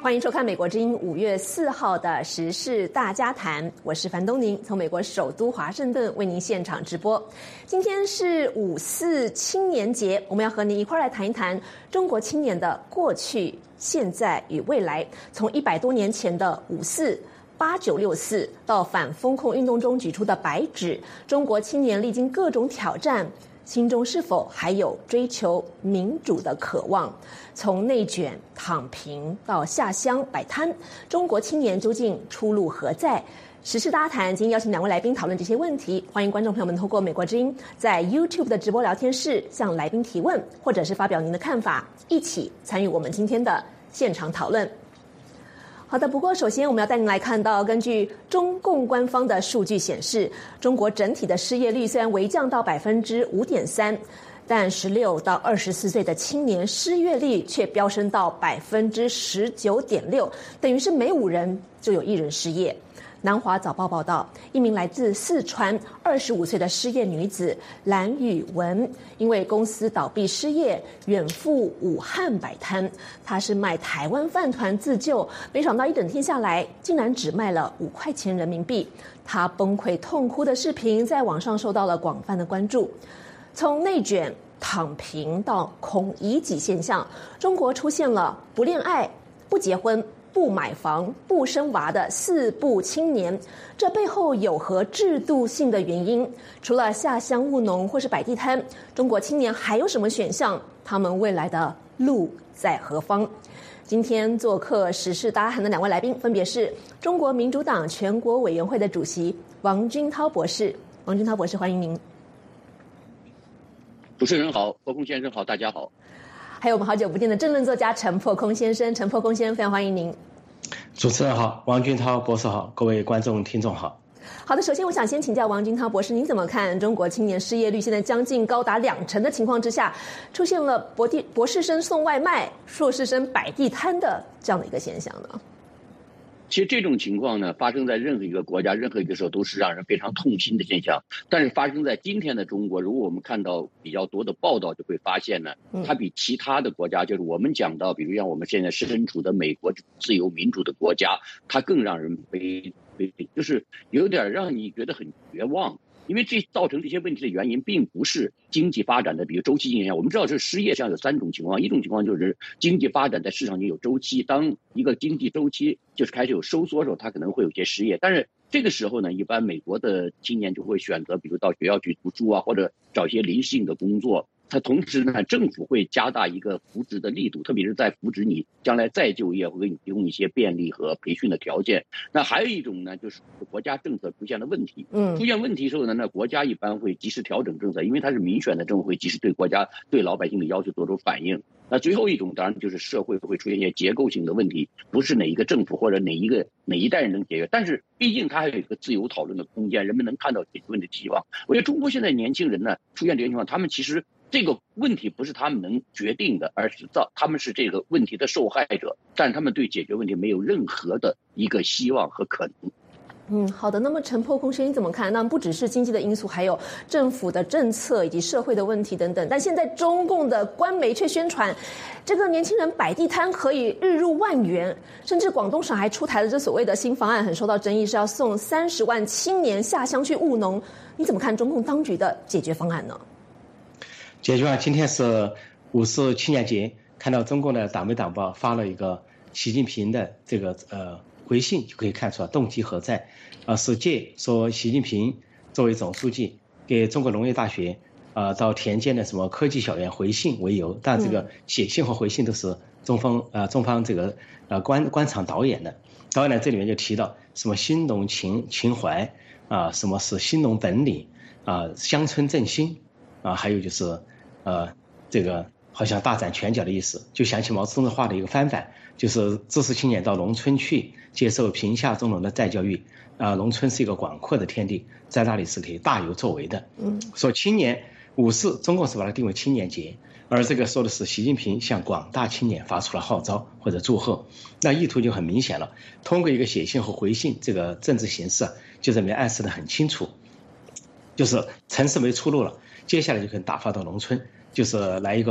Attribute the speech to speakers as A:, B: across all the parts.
A: 欢迎收看《美国之音》5月4号的时事大家谈，我是樊东宁，从美国首都华盛顿为您现场直播。今天是5·4青年节，我们要和您一块来谈一谈中国青年的过去、现在与未来。从100多年前的5·4、8964到反封控运动中举出的白纸，中国青年历经各种挑战，心中是否还有追求民主的渴望？从内卷、躺平到下乡摆摊，中国青年究竟出路何在？时事大谈，今天邀请2位来宾讨论这些问题。欢迎观众朋友们透过美国之音在 YouTube 的直播聊天室向来宾提问，或者是发表您的看法，一起参与我们今天的现场讨论。好的，不过首先我们要带您来看到，根据中共官方的数据显示，中国整体的失业率虽然微降到5.3%，但16到24岁的青年失业率却飙升到19.6%，等于是每5人就有1人失业。南华早报报道，一名来自四川25岁的失业女子蓝雨文，因为公司倒闭失业，远赴武汉摆摊。她是卖台湾饭团自救，没想到一整天下来，竟然只卖了5块钱人民币。她崩溃痛哭的视频在网上受到了广泛的关注。从内卷、躺平到恐移己现象，中国出现了不恋爱、不结婚、不买房、不生娃的4不青年，这背后有何制度性的原因？除了下乡务农或是摆地摊，中国青年还有什么选项？他们未来的路在何方？今天做客时事大谈的2位来宾，分别是中国民主党全国委员会的主席王军涛博士。王军涛博士，欢迎您。
B: 主持人好，破空先生好，大家好。
A: 还有我们好久不见的政论作家陈破空先生，陈破空先生非常欢迎您。
C: 主持人好，王军涛博士好，各位观众听众好。
A: 好的，首先我想先请教王军涛博士，您怎么看中国青年失业率现在将近高达20%的情况之下，出现了博士生送外卖、硕士生摆地摊的这样的一个现象呢？
B: 其实这种情况呢，发生在任何一个国家、任何一个时候都是让人非常痛心的现象。但是发生在今天的中国，如果我们看到比较多的报道，就会发现呢，它比其他的国家，就是我们讲到，比如像我们现在身处的美国自由民主的国家，它更让人就是有点让你觉得很绝望。因为这造成这些问题的原因，并不是经济发展的，比如周期现象。我们知道，这失业上有3种情况，一种情况就是经济发展在市场中有周期，当一个经济周期就是开始有收缩的时候，它可能会有些失业。但是这个时候呢，一般美国的青年就会选择，比如到学校去读书啊，或者找一些临时性的工作。它同时呢，政府会加大一个扶植的力度，特别是在扶植你将来再就业，会给你提供一些便利和培训的条件。那还有一种呢，就是国家政策出现了问题。出现问题的时候呢，那国家一般会及时调整政策，因为它是民选的政府，会及时对国家、对老百姓的要求做出反应。那最后一种当然就是社会会出现一些结构性的问题，不是哪一个政府或者哪一代人能解决，但是毕竟它还有一个自由讨论的空间，人们能看到解决问题的希望。我觉得中国现在年轻人呢出现这个情况，他们其实这个问题不是他们能决定的，而是他们是这个问题的受害者，但他们对解决问题没有任何的一个希望和可能。
A: 好的。那么陈破空先生怎么看？那不只是经济的因素，还有政府的政策以及社会的问题等等。但现在中共的官媒却宣传，这个年轻人摆地摊可以日入万元，甚至广东省还出台了这所谓的新方案，很受到争议，是要送30万青年下乡去务农。你怎么看中共当局的解决方案呢？
C: 解决方案，今天是5·4青年节，看到中共的党媒党报发了一个习近平的这个回信，就可以看出来动机何在。是借说习近平作为总书记给中国农业大学到田间的什么科技小园回信为由，但这个写信和回信都是中方这个官场导演的。导演呢，这里面就提到什么新农情怀什么是新农本领乡村振兴还有就是这个好像大展拳脚的意思，就想起毛泽东的话的一个翻版，就是知识青年到农村去接受贫下中农的再教育农村是一个广阔的天地，在那里是可以大有作为的。说青年5·4，中共是把它定为青年节，而这个说的是习近平向广大青年发出了号召或者祝贺，那意图就很明显了。通过一个写信和回信这个政治形式，就这里面暗示得很清楚，就是城市没出路了，接下来就可以打发到农村，就是来一个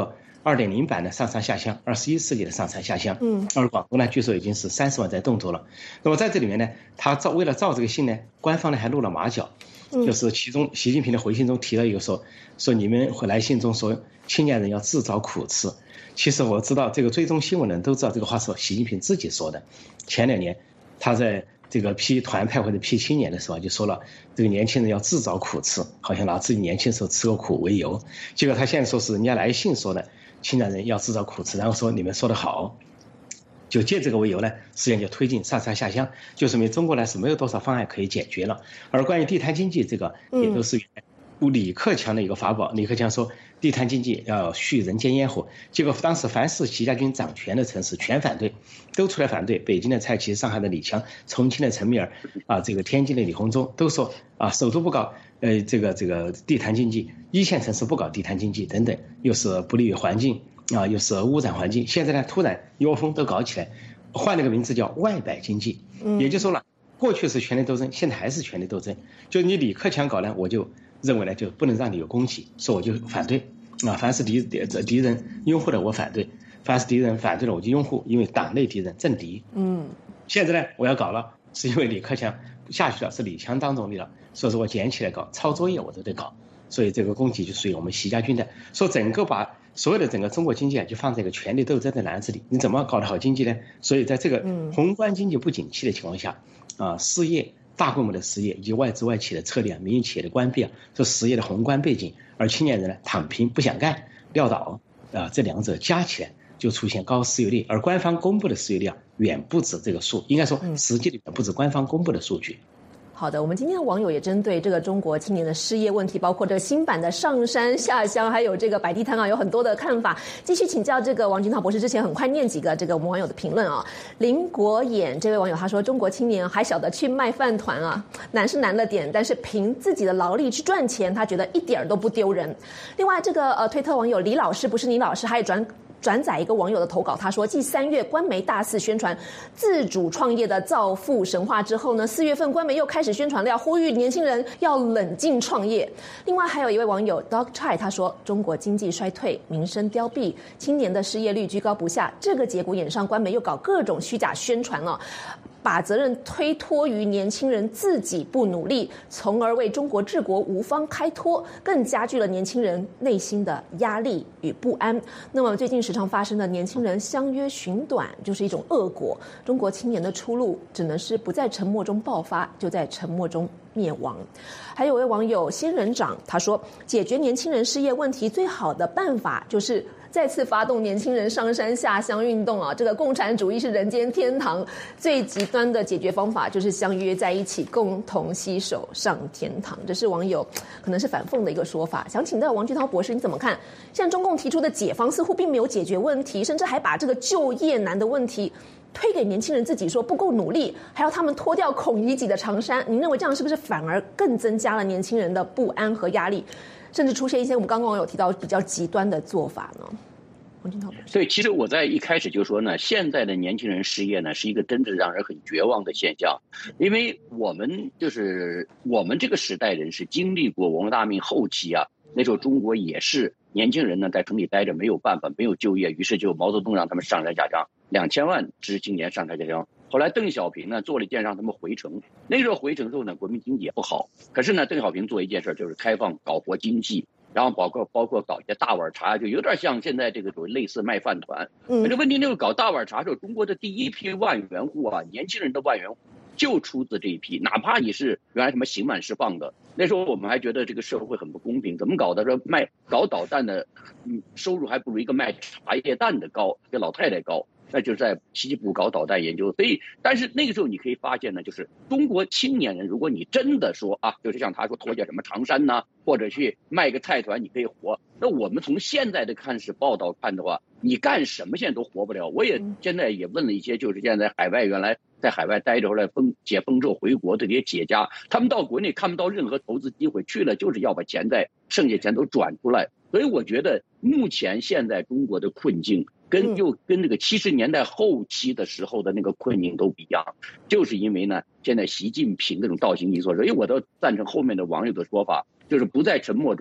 C: 2.0版的上山下乡，21世纪的上山下乡。而广东呢，据说已经是30万在动作了。那么在这里面呢，他为了造这个信呢，官方呢还露了马脚，就是其中习近平的回信中提了一个说你们回来信中说青年人要自找苦吃。其实我知道这个追踪新闻的人都知道这个话是习近平自己说的。前2年他在这个批团派或者批青年的时候就说了，这个年轻人要自找苦吃，好像拿自己年轻时候吃过苦为由。结果他现在说是人家来信说的青年人要自找苦吃，然后说你们说的好，就借这个为由呢，实际上就推进上山下乡，就说明中国呢是没有多少方案可以解决了。而关于地摊经济这个也都是李克强的一个法宝。李克强说地摊经济要续人间烟火，结果当时凡是习家军掌权的城市全反对，都出来反对。北京的蔡奇、上海的李强、重庆的陈敏尔这个天津的李鸿忠都说首都不搞这个地摊经济，一线城市不搞地摊经济等等，又是不利于环境又是污染环境。现在呢突然一窝蜂都搞起来，换了个名字叫外摆经济。也就是说了，过去是权力斗争，现在还是权力斗争。就你李克强搞呢，我就认为呢就不能让你有供给，所以我就反对凡是敌人拥护的我反对，凡是敌人反对了我就拥护，因为党内敌人政敌。现在呢我要搞了，是因为李克强下去了，是李强当总理了，所以说我捡起来搞，抄作业我都得搞，所以这个供给就属于我们习家军的。说整个把所有的整个中国经济就放在一个权力斗争的篮子里，你怎么搞得好经济呢？所以在这个宏观经济不景气的情况下失业大规模的失业以及外资外企的撤离民营企业的关闭这失业的宏观背景，而青年人呢躺平不想干撂倒这两者加起来就出现高失业率，而官方公布的失业率远不止这个数，应该说实际的远不止官方公布的数据。
A: 好的，我们今天的网友也针对这个中国青年的失业问题，包括这个新版的上山下乡，还有这个摆地摊有很多的看法。继续请教这个王军涛博士，之前很快念几个这个我们网友的评论林国衍这位网友他说，中国青年还晓得去卖饭团难是难了点，但是凭自己的劳力去赚钱，他觉得一点都不丢人。另外这个推特网友李老师不是你老师，还有转载一个网友的投稿，他说继3月官媒大肆宣传自主创业的造富神话之后呢，4月份官媒又开始宣传了，要呼吁年轻人要冷静创业。另外还有一位网友 Dog Chai 他说，中国经济衰退，民生凋敝，青年的失业率居高不下，这个节骨眼上官媒又搞各种虚假宣传把责任推脱于年轻人自己不努力，从而为中国治国无方开脱，更加剧了年轻人内心的压力与不安。那么最近时常发生的年轻人相约寻短，就是一种恶果。中国青年的出路只能是不在沉默中爆发，就在沉默中灭亡。还有位网友仙人掌他说，解决年轻人失业问题最好的办法就是再次发动年轻人上山下乡运动这个共产主义是人间天堂，最极端的解决方法就是相约在一起，共同携手上天堂。这是网友可能是反讽的一个说法。想请教王军涛博士，你怎么看？现在中共提出的解方似乎并没有解决问题，甚至还把这个就业难的问题推给年轻人自己，说不够努力，还要他们脱掉孔乙己的长衫。您认为这样是不是反而更增加了年轻人的不安和压力，甚至出现一些我们刚刚有提到比较极端的做法呢？
B: 所以其实我在一开始就说呢，现在的年轻人失业呢是一个真正让人很绝望的现象，因为我们这个时代人是经历过文化大革命后期那时候中国也是年轻人呢在城里待着没有办法，没有就业，于是就毛泽东让他们上山下乡，2000万知识青年上山下乡。后来邓小平呢做了一件让他们回城，那时候回城之后呢，国民经济也不好，可是呢邓小平做一件事就是开放搞活经济，然后包括搞一些大碗茶，就有点像现在这个类似卖饭团。可是问题就是搞大碗茶的时候，中国的第一批万元户年轻人的万元户就出自这一批，哪怕你是原来什么刑满释放的，那时候我们还觉得这个社会很不公平，怎么搞的？说搞导弹的，收入还不如一个卖茶叶蛋的高，比老太太高。那就是在西部搞导弹研究，所以，但是那个时候你可以发现呢，就是中国青年人，如果你真的说就是像他说脱下什么长衫或者去卖个菜团，你可以活。那我们从现在的报道看的话，你干什么现在都活不了。我也现在也问了一些，就是现在原来在海外待着，后来解封之后回国的这些企业家，他们到国内看不到任何投资机会，去了就是要把剩下钱都转出来。所以我觉得目前现在中国的困境跟那个70年代后期的时候的那个困境都不一样，就是因为呢，现在习近平这种倒行逆施，所以我都赞成后面的网友的说法，就是不在沉默中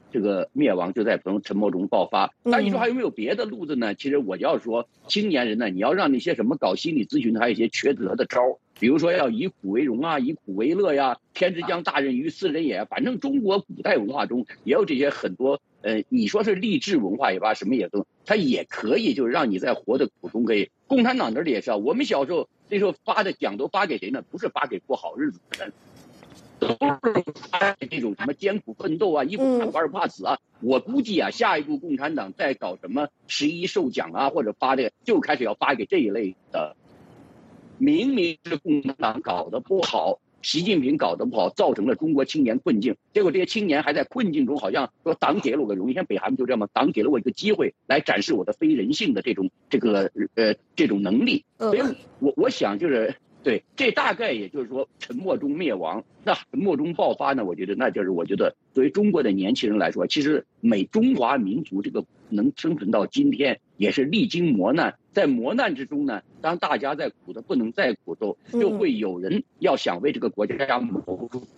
B: 这个灭亡就在沉默中爆发。但你说还有没有别的路子呢？其实我要说，青年人呢，你要让那些什么搞心理咨询的，还有一些缺德的招，比如说要以苦为荣啊，以苦为乐呀，天之将大任于斯人也。反正中国古代文化中也有这些很多，你说是励志文化也罢，什么也都，它也可以就是让你在活的苦中可以。共产党那里也是啊，我们小时候那时候发的奖都发给谁呢？不是发给过好日子的人。都是这种什么艰苦奋斗啊，一不怕苦二不怕死啊。我估计啊，下一步共产党在搞什么11授奖啊，或者发这个，就开始要发给这一类的。明明是共产党搞得不好，习近平搞得不好，造成了中国青年困境。结果这些青年还在困境中，好像说党给了我个荣誉，像北韩就这样，党给了我一个机会来展示我的非人性的这种能力。所以我想就是。对，这大概也就是说，沉默中灭亡，那沉默中爆发呢？我觉得那就是作为中国的年轻人来说，其实中华民族这个能生存到今天，也是历经磨难。在磨难之中呢，当大家在苦的不能再苦的时候，就会有人要想为这个国家谋出。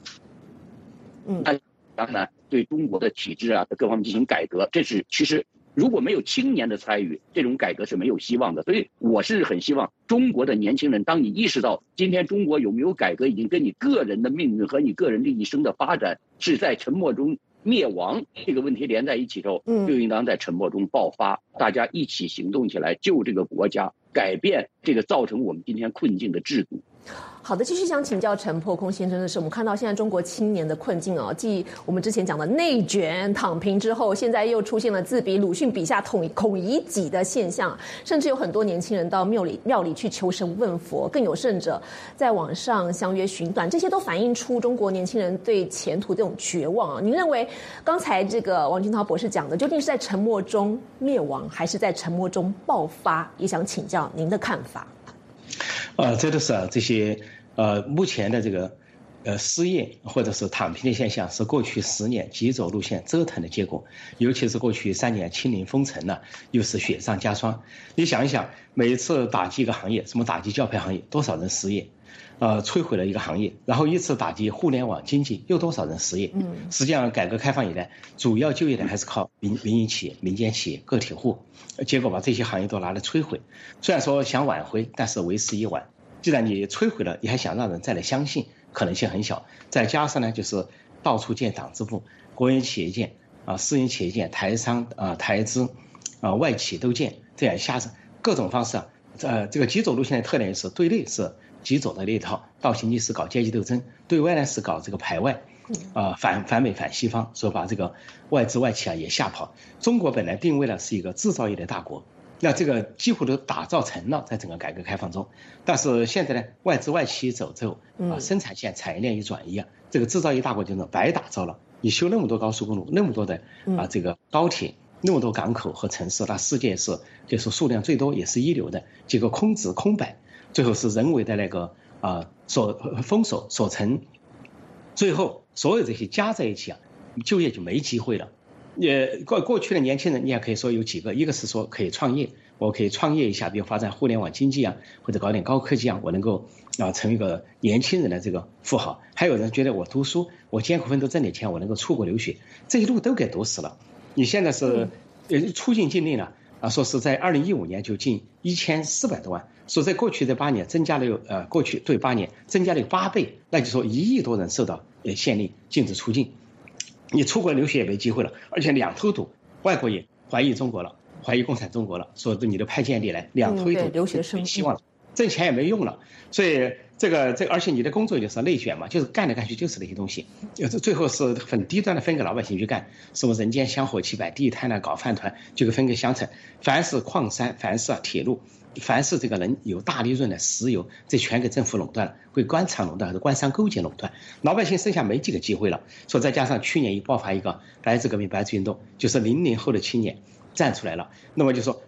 B: 当然，对中国的体制啊各方面进行改革，这是其实。如果没有青年的参与，这种改革是没有希望的。所以我是很希望中国的年轻人，当你意识到今天中国有没有改革，已经跟你个人的命运和你个人的一生的发展是在沉默中灭亡这个问题连在一起之后，就应当在沉默中爆发，大家一起行动起来，救这个国家，改变这个造成我们今天困境的制度。
A: 好的，继续想请教陈破空先生的是，我们看到现在中国青年的困境哦，继我们之前讲的内卷、躺平之后，现在又出现了自比鲁迅笔下孔乙己的现象，甚至有很多年轻人到庙里去求神问佛，更有甚者在网上相约寻短，这些都反映出中国年轻人对前途这种绝望啊。您认为刚才这个王军涛博士讲的，究竟是在沉默中灭亡，还是在沉默中爆发？也想请教您的看法。
C: 这都是这些目前的这个失业或者是躺平的现象，是过去10年极左路线折腾的结果。尤其是过去3年清零封城呢，又是雪上加霜。你想一想，每一次打击一个行业，什么打击教培行业，多少人失业？摧毁了一个行业，然后一次打击互联网经济，又多少人失业？实际上改革开放以来，主要就业的还是靠民营企业、民间企业、个体户，结果把这些行业都拿来摧毁。虽然说想挽回，但是为时已晚。既然你摧毁了，你还想让人再来相信，可能性很小。再加上呢，就是到处建党支部，国营企业建私营企业建，台商台资外企都建，这样下着各种方式这个极左路线的特点是对内是极左的那一套，到行济是搞阶级斗争，对外呢是搞这个排外，反美反西方，所以把这个外资外企也吓跑。中国本来定位呢是一个制造业的大国，那这个几乎都打造成了，在整个改革开放中。但是现在呢，外资外企走之后，生产线产业链一转移这个制造业大国就是白打造了。你修那么多高速公路，那么多的这个高铁，那么多港口和城市，那世界是就是数量最多也是一流的，结果空置空摆，最后是人为的那个封锁锁城，最后所有这些加在一起就业就没机会了。过去的年轻人，你也可以说有几个，一个是说可以创业，我可以创业一下，比如发展互联网经济或者搞点高科技我能够成为一个年轻人的这个富豪。还有人觉得我读书，我艰苦奋斗挣点钱，我能够出国留学，这一路都给堵死了。你现在是出境禁令了说是在2015年就近1400多万，说在过去的8年增加了过去对8年增加了8倍，那就说1亿多人受到限令禁止出境。你出国留学也没机会了，而且两头堵，外国也怀疑中国了，怀疑共产中国了，说你的派间谍来，两头一堵，
A: 留学生
C: 希望了，挣钱也没用了。所以这个，而且你的工作就是内卷嘛，就是干来干去就是那些东西，最后是很低端的分给老百姓去干，什么人间香火7百，地摊搞饭团，就给分给乡村，凡是矿山，凡是铁路，凡是这个能有大利润的石油，这全给政府垄断了，归官场垄断还是官商勾结垄断，老百姓剩下没几个机会了。说再加上去年一爆发一个白纸革命、白纸运动，就是00后的青年站出来了，那么就说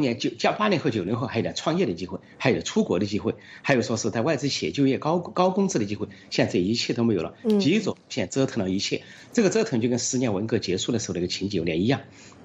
C: 80后、90后还有点创业的机会，还有出国的机会，还有说是在外资企业就业高工资的机会，现在这一切都没有了。极左线折腾了一切，这个折腾就跟10年文革结束的时候那个情景有点一样。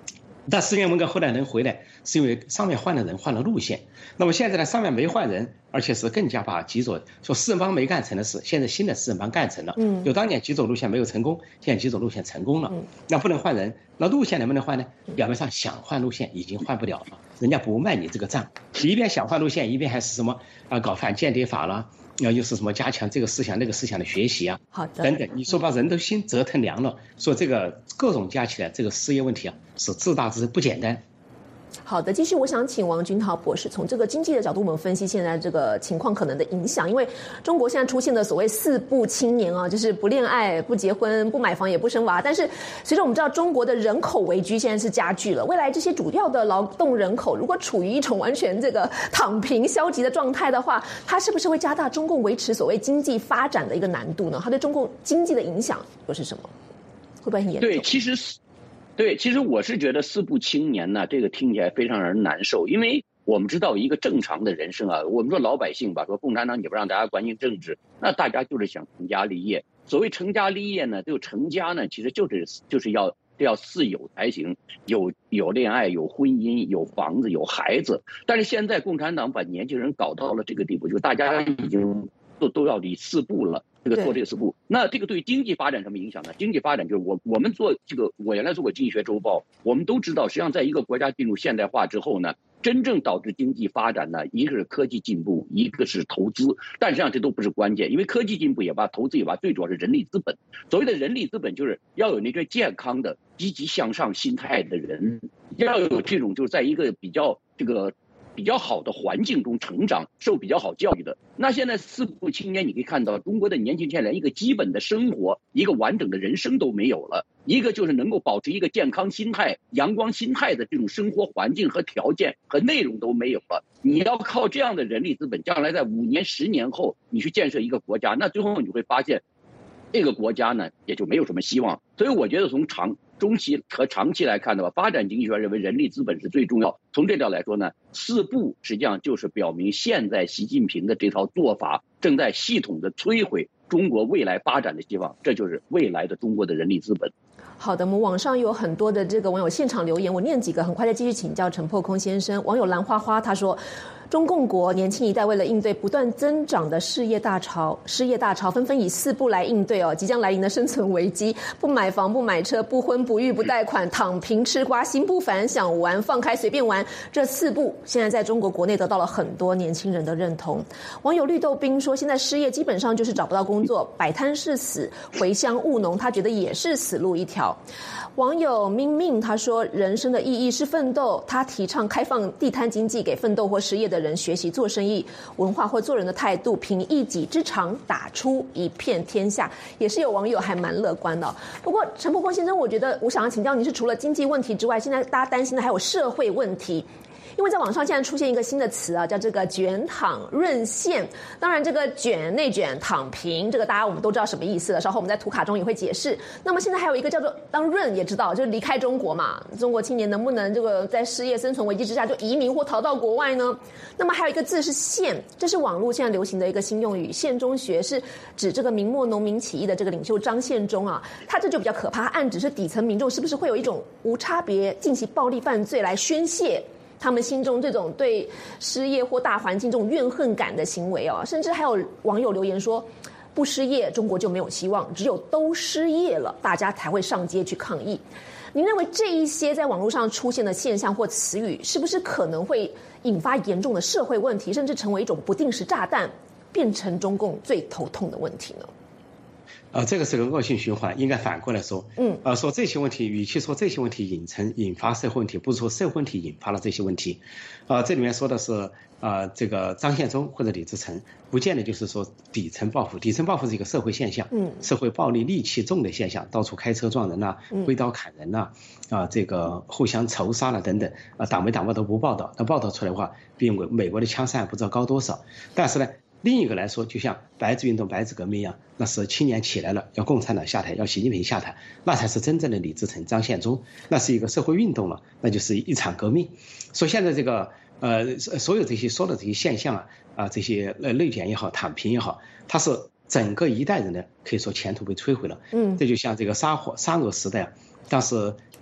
C: 但石原文革后来能回来，是因为上面换了人，换了路线。那么现在呢，上面没换人，而且是更加把极左说四人帮没干成的事，现在新的四人帮干成了。有当年极左路线没有成功，现在极左路线成功了。那不能换人，那路线能不能换呢？表面上想换路线已经换不了了，人家不卖你这个账。一边想换路线，一边还是什么搞反间谍法了。又是什么加强这个思想那个思想的学习啊，
A: 好的，
C: 等等，你说把人都心折腾凉了，说这个各种加起来，这个失业问题啊是自大之不简单。
A: 好的，继续，我想请王军涛博士从这个经济的角度，我们分析现在这个情况可能的影响。因为中国现在出现的所谓四不青年啊，就是不恋爱、不结婚、不买房、也不生娃。但是随着我们知道中国的人口危机现在是加剧了，未来这些主要的劳动人口如果处于一种完全这个躺平消极的状态的话，它是不是会加大中共维持所谓经济发展的一个难度呢？它对中共经济的影响又是什么？会不会很严重？
B: 对，其实我是觉得四不青年呢，这个听起来非常让人难受，因为我们知道一个正常的人生啊，我们说老百姓吧，说共产党你不让大家关心政治，那大家就是想成家立业。所谓成家立业呢，就成家呢，其实就是要四有才行，有恋爱，有婚姻，有房子，有孩子。但是现在共产党把年轻人搞到了这个地步，就大家已经都要理四不了。做这个四不，那这个对经济发展什么影响呢？经济发展就是我们做这个，我原来做过经济学周报，我们都知道，实际上在一个国家进入现代化之后呢，真正导致经济发展呢，一个是科技进步，一个是投资，但实际上这都不是关键，因为科技进步也罢，投资也罢，最主要是人力资本。所谓的人力资本，就是要有那个健康的、积极向上心态的人，要有这种就是在一个比较好的环境中成长，受比较好教育的。那现在四不青年，你可以看到中国的年轻人连一个基本的生活，一个完整的人生都没有了。一个就是能够保持一个健康心态、阳光心态的这种生活环境和条件和内容都没有了。你要靠这样的人力资本，将来在5年、10年后，你去建设一个国家，那最后你会发现，这个国家呢也就没有什么希望。所以我觉得从中期和长期来看的话，发展经济学认为人力资本是最重要。从这条来说呢，四不实际上就是表明现在习近平的这套做法正在系统的摧毁中国未来发展的希望，这就是未来的中国的人力资本。
A: 好的，我们网上有很多的这个网友现场留言，我念几个，很快再继续请教陈破空先生。网友兰花花他说，中共国年轻一代为了应对不断增长的失业大潮，纷纷以四不来应对即将来临的生存危机：不买房、不买车、不婚不育、不贷款、躺平吃瓜、心不烦、想玩放开随便玩。这四不现在在中国国内得到了很多年轻人的认同。网友绿豆冰说，现在失业基本上就是找不到工作，摆摊是死，回乡务农他觉得也是死路一条。网友明明他说，人生的意义是奋斗，他提倡开放地摊经济，给奋斗或失业的人学习做生意文化或做人的态度，凭一己之长打出一片天下。也是有网友还蛮乐观的。不过陈破空先生，我觉得我想要请教您是，除了经济问题之外，现在大家担心的还有社会问题。因为在网上现在出现一个新的词叫这个卷躺润陷。当然这个卷、内卷、躺平，这个大家我们都知道什么意思了，稍后我们在图卡中也会解释。那么现在还有一个叫做当润，也知道就是离开中国嘛，中国青年能不能这个在失业生存危机之下就移民或逃到国外呢？那么还有一个字是陷，这是网络现在流行的一个新用语，陷中学是指这个明末农民起义的这个领袖张献忠他这就比较可怕，暗指是底层民众是不是会有一种无差别进行暴力犯罪来宣泄他们心中这种对失业或大环境这种怨恨感的行为甚至还有网友留言说，不失业中国就没有希望，只有都失业了大家才会上街去抗议。您认为这一些在网络上出现的现象或词语，是不是可能会引发严重的社会问题，甚至成为一种不定时炸弹，变成中共最头痛的问题呢？
C: 这个是个恶性循环，应该反过来说，说这些问题，与其说这些问题引发社会问题，不如说社会问题引发了这些问题。这里面说的是这个张献忠或者李自成，不见得就是说底层报复，底层报复是一个社会现象，社会暴力戾气重的现象，到处开车撞人挥刀砍人这个互相仇杀了等等，党媒党报都不报道，那报道出来的话，比美国的枪杀案不知道高多少。但是呢，另一个来说，就像白纸运动、白纸革命一样，那是青年起来了，要共产党下台，要习近平下台，那才是真正的李自成、张献忠，那是一个社会运动了，那就是一场革命。所以现在这个所有这些说的这些现象这些内卷也好、躺平也好，它是整个一代人的可以说前途被摧毁了。这就像这个沙俄时代当时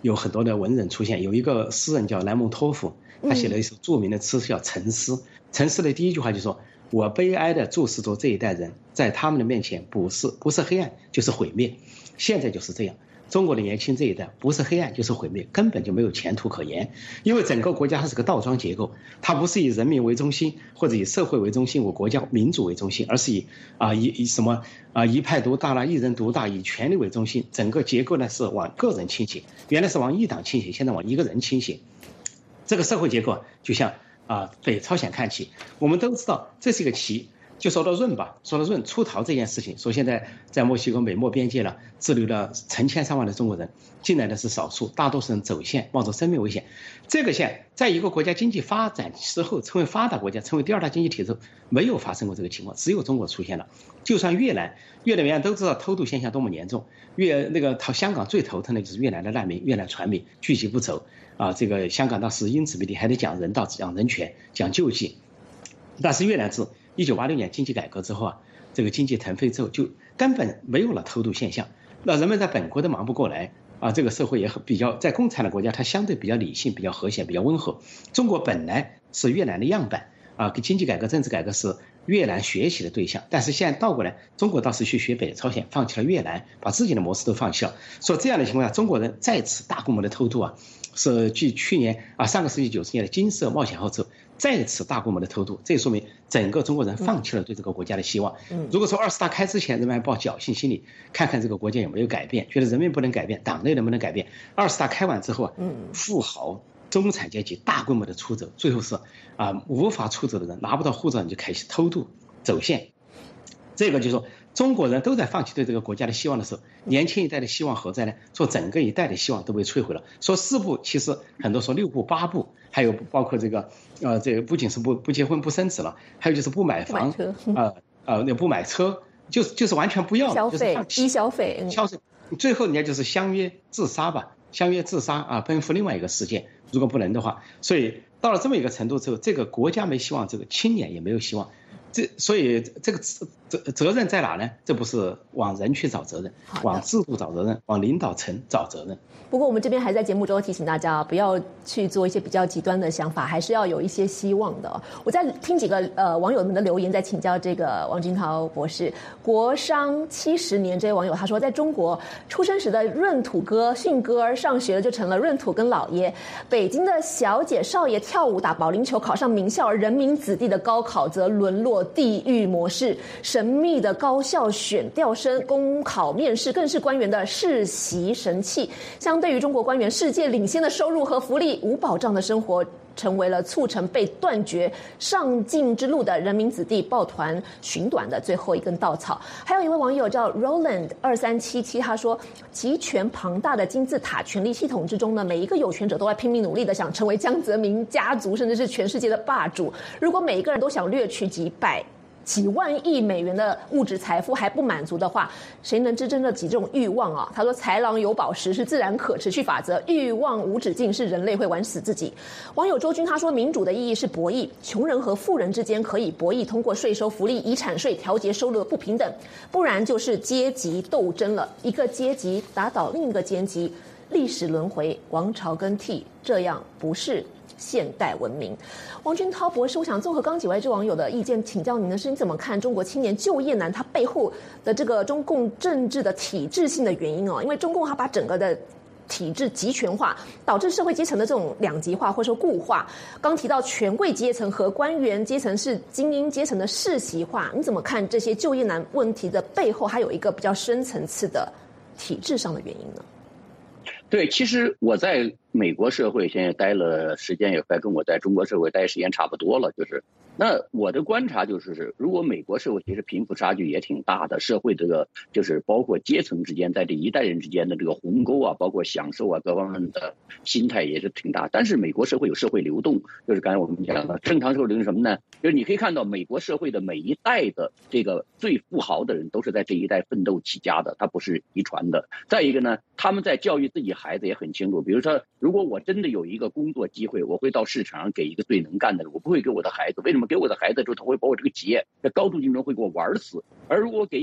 C: 有很多的文人出现，有一个诗人叫莱蒙托夫，他写了一首著名的诗叫《沉思》。沉思的第一句话就说：我悲哀地注视着这一代人，在他们的面前不是黑暗就是毁灭。现在就是这样，中国的年轻这一代不是黑暗就是毁灭，根本就没有前途可言。因为整个国家它是个倒装结构，它不是以人民为中心或者以社会为中心，我国家民主为中心，而是以一派独大啦，一人独大，以权力为中心。整个结构呢是往个人倾斜，原来是往一党倾斜，现在往一个人倾斜。这个社会结构就像北朝鲜看齐，我们都知道这是一个棋。就说到闰吧，说到闰出逃这件事情，说现在在墨西哥美墨边界了，滞留了成千上万的中国人，进来的是少数，大多数人走线，冒着生命危险。这个线在一个国家经济发展之后，成为发达国家，成为第二大经济体之后，没有发生过这个情况，只有中国出现了。就算越南人都知道偷渡现象多么严重，香港最头疼的就是越南的难民、越南船民聚集不走这个香港当时因此为例，还得讲人道、讲人权、讲救济。但是越南自1986年经济改革之后这个经济腾飞之后，就根本没有了偷渡现象。那人们在本国都忙不过来这个社会也比较，在共产的国家它相对比较理性、比较和谐、比较温和。中国本来是越南的样板经济改革、政治改革是越南学习的对象，但是现在倒过来，中国倒是去学北朝鲜，放弃了越南，把自己的模式都放弃了。所以这样的情况下，中国人再次大规模的偷渡是继去年上个世纪90年的金色冒险后之后再次大规模的偷渡，这说明整个中国人放弃了对这个国家的希望。如果说20大开之前人们还抱侥幸心理，看看这个国家有没有改变，觉得人民不能改变，党内能不能改变，20大开完之后富豪中产阶级大规模的出走，最后是无法出走的人拿不到护照，你就开始偷渡走线。这个就是说中国人都在放弃对这个国家的希望的时候，年轻一代的希望何在呢？说整个一代的希望都被摧毁了。说4步，其实很多说6步8步，还有包括这个这个不仅是不结婚不生子了，还有就是不买房不买车，就是完全不要
A: 消费低消费
C: 最后人家就是相约自杀奔赴另外一个世界，如果不能的话。所以到了这么一个程度之后，这个国家没希望，这个青年也没有希望。所以这个责任在哪呢？这不是往人去找责任，往制度找责任，往领导层找责任。
A: 不过我们这边还在节目中提醒大家不要去做一些比较极端的想法，还是要有一些希望的。我再听几个网友们的留言，再请教这个王军涛博士。国商70年这位网友他说，在中国出生时的闰土哥训哥儿，上学了就成了闰土跟老爷。北京的小姐少爷跳舞打保龄球考上名校，而人民子弟的高考则沦落地狱模式。神秘的高校选调生、公考面试更是官员的世袭神器。相对于中国官员世界领先的收入和福利，无保障的生活成为了促成被断绝上进之路的人民子弟抱团寻短的最后一根稻草。还有一位网友叫 Roland2377，他说，集权庞大的金字塔权力系统之中呢，每一个有权者都在拼命努力的想成为江泽民家族甚至是全世界的霸主。如果每一个人都想掠取几万亿美元的物质财富还不满足的话，谁能支撑得起这种欲望他说，豺狼有饱食是自然可持续法则，欲望无止境是人类会玩死自己。网友周军他说，民主的意义是博弈，穷人和富人之间可以博弈通过税收、福利、遗产税调节收入的不平等，不然就是阶级斗争了，一个阶级打倒另一个阶级，历史轮回，王朝更替，这样不是现代文明。王军涛博士，我想综合刚几位这网友的意见，请教您的是，你怎么看中国青年就业难它背后的这个中共政治的体制性的原因因为中共它把整个的体制集权化，导致社会阶层的这种两极化或者说固化。刚提到权贵阶层和官员阶层是精英阶层的世袭化，你怎么看这些就业难问题的背后还有一个比较深层次的体制上的原因呢？
B: 对，其实我在美国社会现在待了时间也快跟我在中国社会待时间差不多了，那我的观察就是，如果美国社会其实贫富差距也挺大的，社会这个就是包括阶层之间，在这一代人之间的这个鸿沟包括享受各方面的心态也是挺大。但是美国社会有社会流动，就是刚才我们讲的正常社会流动什么呢？就是你可以看到美国社会的每一代的这个最富豪的人都是在这一代奋斗起家的，他不是遗传的。再一个呢，他们在教育自己孩子也很清楚，比如说，如果我真的有一个工作机会，我会到市场上给一个最能干的人，我不会给我的孩子。为什么？给我的孩子之后，他会把我这个企业在高度竞争会给我玩死。而如果给一个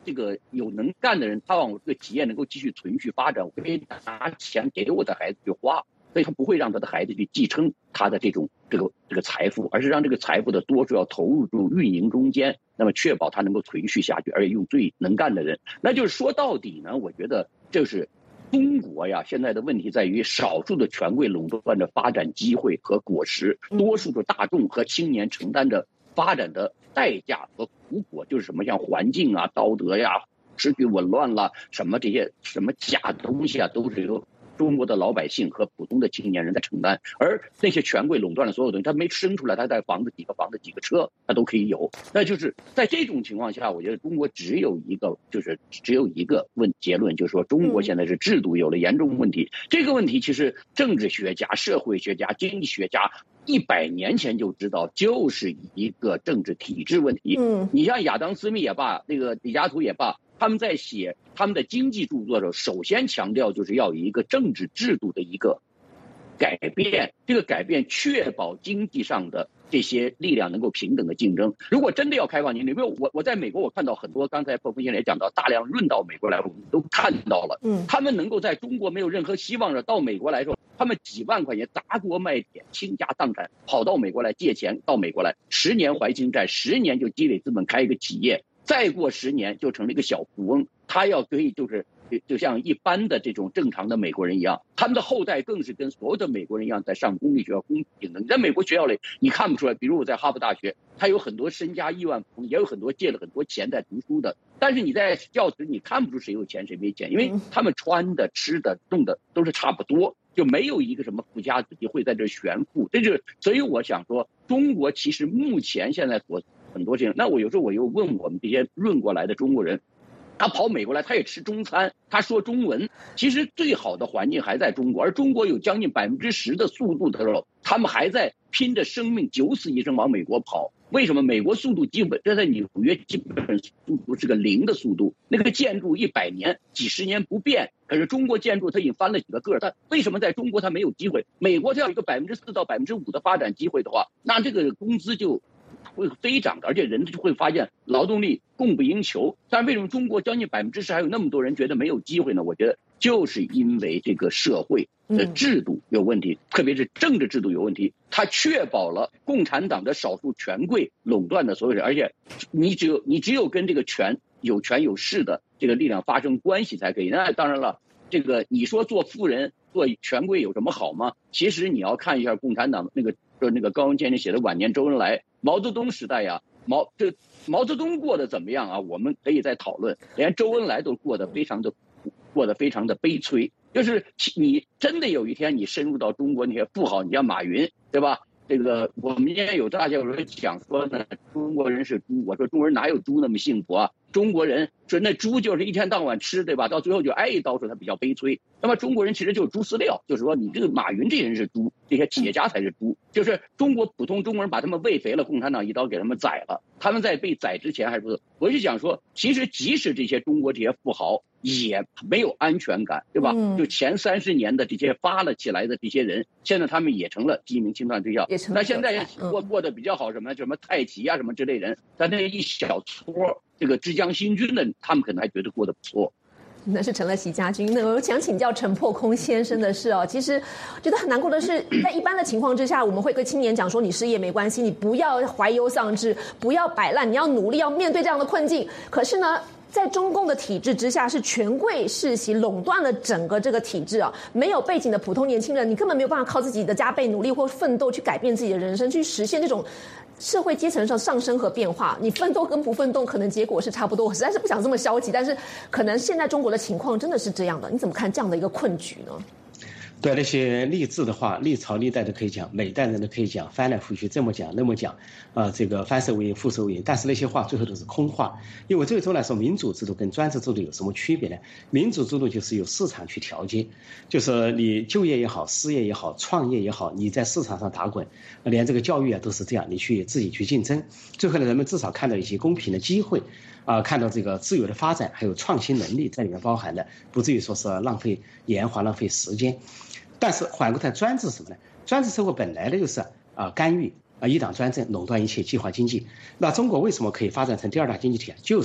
B: 这个有能干的人，他往我这个企业能够继续存续发展，我可以拿钱给我的孩子去花，所以他不会让他的孩子去继承他的这个财富，而是让这个财富的多数要投入入运营中间，那么确保它能够存续下去，而且用最能干的人。那就是说到底呢，我觉得这是中国呀，现在的问题在于少数的权贵垄断着发展机会和果实，多数的大众和青年承担着发展的代价和苦果，就是什么像环境啊、道德呀、失去紊乱了，什么这些什么假东西啊，都是由中国的老百姓和普通的青年人在承担，而那些权贵垄断了所有东西，他没生出来，他带房子几个车，他都可以有。那就是在这种情况下，我觉得中国只有一个结论，就是说中国现在是制度有了严重问题。这个问题其实政治学家、社会学家、经济学家100年前就知道，就是一个政治体制问题。你像亚当·斯密也罢，那个李嘉图也罢，他们在写他们的经济著作的时候，首先强调就是要有一个政治制度的一个改变，这个改变确保经济上的这些力量能够平等的竞争。如果真的要开放经济，因为我在美国，我看到很多，刚才破风先生也讲到，大量润到美国来，我们都看到了，他们能够在中国没有任何希望的到美国来说，他们几万块钱砸锅卖铁、倾家荡产跑到美国来借钱，到美国来10年还清债，10年就积累资本开一个企业。再过10年就成了一个小富翁，他可以就像一般的这种正常的美国人一样，他们的后代更是跟所有的美国人一样在上公立学校公平的。你在美国学校里你看不出来，比如我在哈佛大学，他有很多身家亿万富翁，也有很多借了很多钱在读书的，但是你在教室你看不出谁有钱谁没钱，因为他们穿的、吃的、用的都是差不多，就没有一个什么富家子弟会在这炫富。所以我想说，中国其实目前现在很多事情，那我有时候我又问我们这些润过来的中国人，他跑美国来，他也吃中餐，他说中文，其实最好的环境还在中国，而中国有将近10%的速度的时候，他们还在拼着生命九死一生往美国跑。为什么？美国速度基本这在纽约基本速度是个0的速度，那个建筑100年、几十年不变，可是中国建筑它已经翻了几个个，它为什么在中国它没有机会？美国它要有一个4%到5%的发展机会的话，那这个工资就会飞涨的，而且人就会发现劳动力供不应求。但是为什么中国将近10%还有那么多人觉得没有机会呢？我觉得就是因为这个社会的制度有问题，特别是政治制度有问题，它确保了共产党的少数权贵垄断的所有人，而且你只有跟这个有权有势的这个力量发生关系才可以。那当然了，这个你说做富人做权贵有什么好吗？其实你要看一下共产党那个高文先生写的《晚年周恩来》，毛泽东时代呀，毛泽东过得怎么样啊？我们可以再讨论，连周恩来都过得非常的悲催。就是你真的有一天你深入到中国那些富豪，你像马云，对吧？这个我们今天有大家有人讲说呢，中国人是猪，我说中国人哪有猪那么幸福啊？中国人说那猪就是一天到晚吃，对吧？到最后就挨一刀，说他比较悲催。那么中国人其实就是猪饲料，就是说你这个马云这些人是猪，这些企业家才是猪，就是普通中国人把他们喂肥了，共产党一刀给他们宰了。他们在被宰之前还不是，我就想说，其实即使这些中国这些富豪也没有安全感，对吧？就前30年的这些发了起来的这些人，现在他们也成了记名清算对象。那现在过得比较好什么太极啊什么之类人，但那一小撮这个浙江新军的，他们可能还觉得过得不错。
A: 那是成了习家军。那我想请教陈破空先生的是哦，其实觉得很难过的是，在一般的情况之下，我们会跟青年讲说，你失业没关系，你不要怀忧丧志，不要摆烂，你要努力，要面对这样的困境。可是呢，在中共的体制之下，是权贵世袭垄断了整个这个体制啊，没有背景的普通年轻人，你根本没有办法靠自己的加倍努力或奋斗去改变自己的人生，去实现这种社会阶层上上升和变化。你奋斗跟不奋斗可能结果是差不多，我实在是不想这么消极，但是可能现在中国的情况真的是这样的。你怎么看这样的一个困局呢？
C: 对那些励志的话，历朝历代都可以讲，每代人都可以讲，翻来覆去这么讲那么讲，这个翻手为云覆手为云，但是那些话最后都是空话。因为最终来说，民主制度跟专制制度有什么区别呢？民主制度就是由市场去调节，就是你就业也好，失业也好，创业也好，你在市场上打滚，连这个教育啊都是这样，你自己去竞争，最后呢，人们至少看到一些公平的机会。看到这个自由的发展，还有创新能力在里面包含的，不至于说是浪费研华、浪费时间。但是反过来，专制什么呢？专制社会本来的就是干预一党专政，垄断一切，计划经济。那中国为什么可以发展成第2大经济体？就是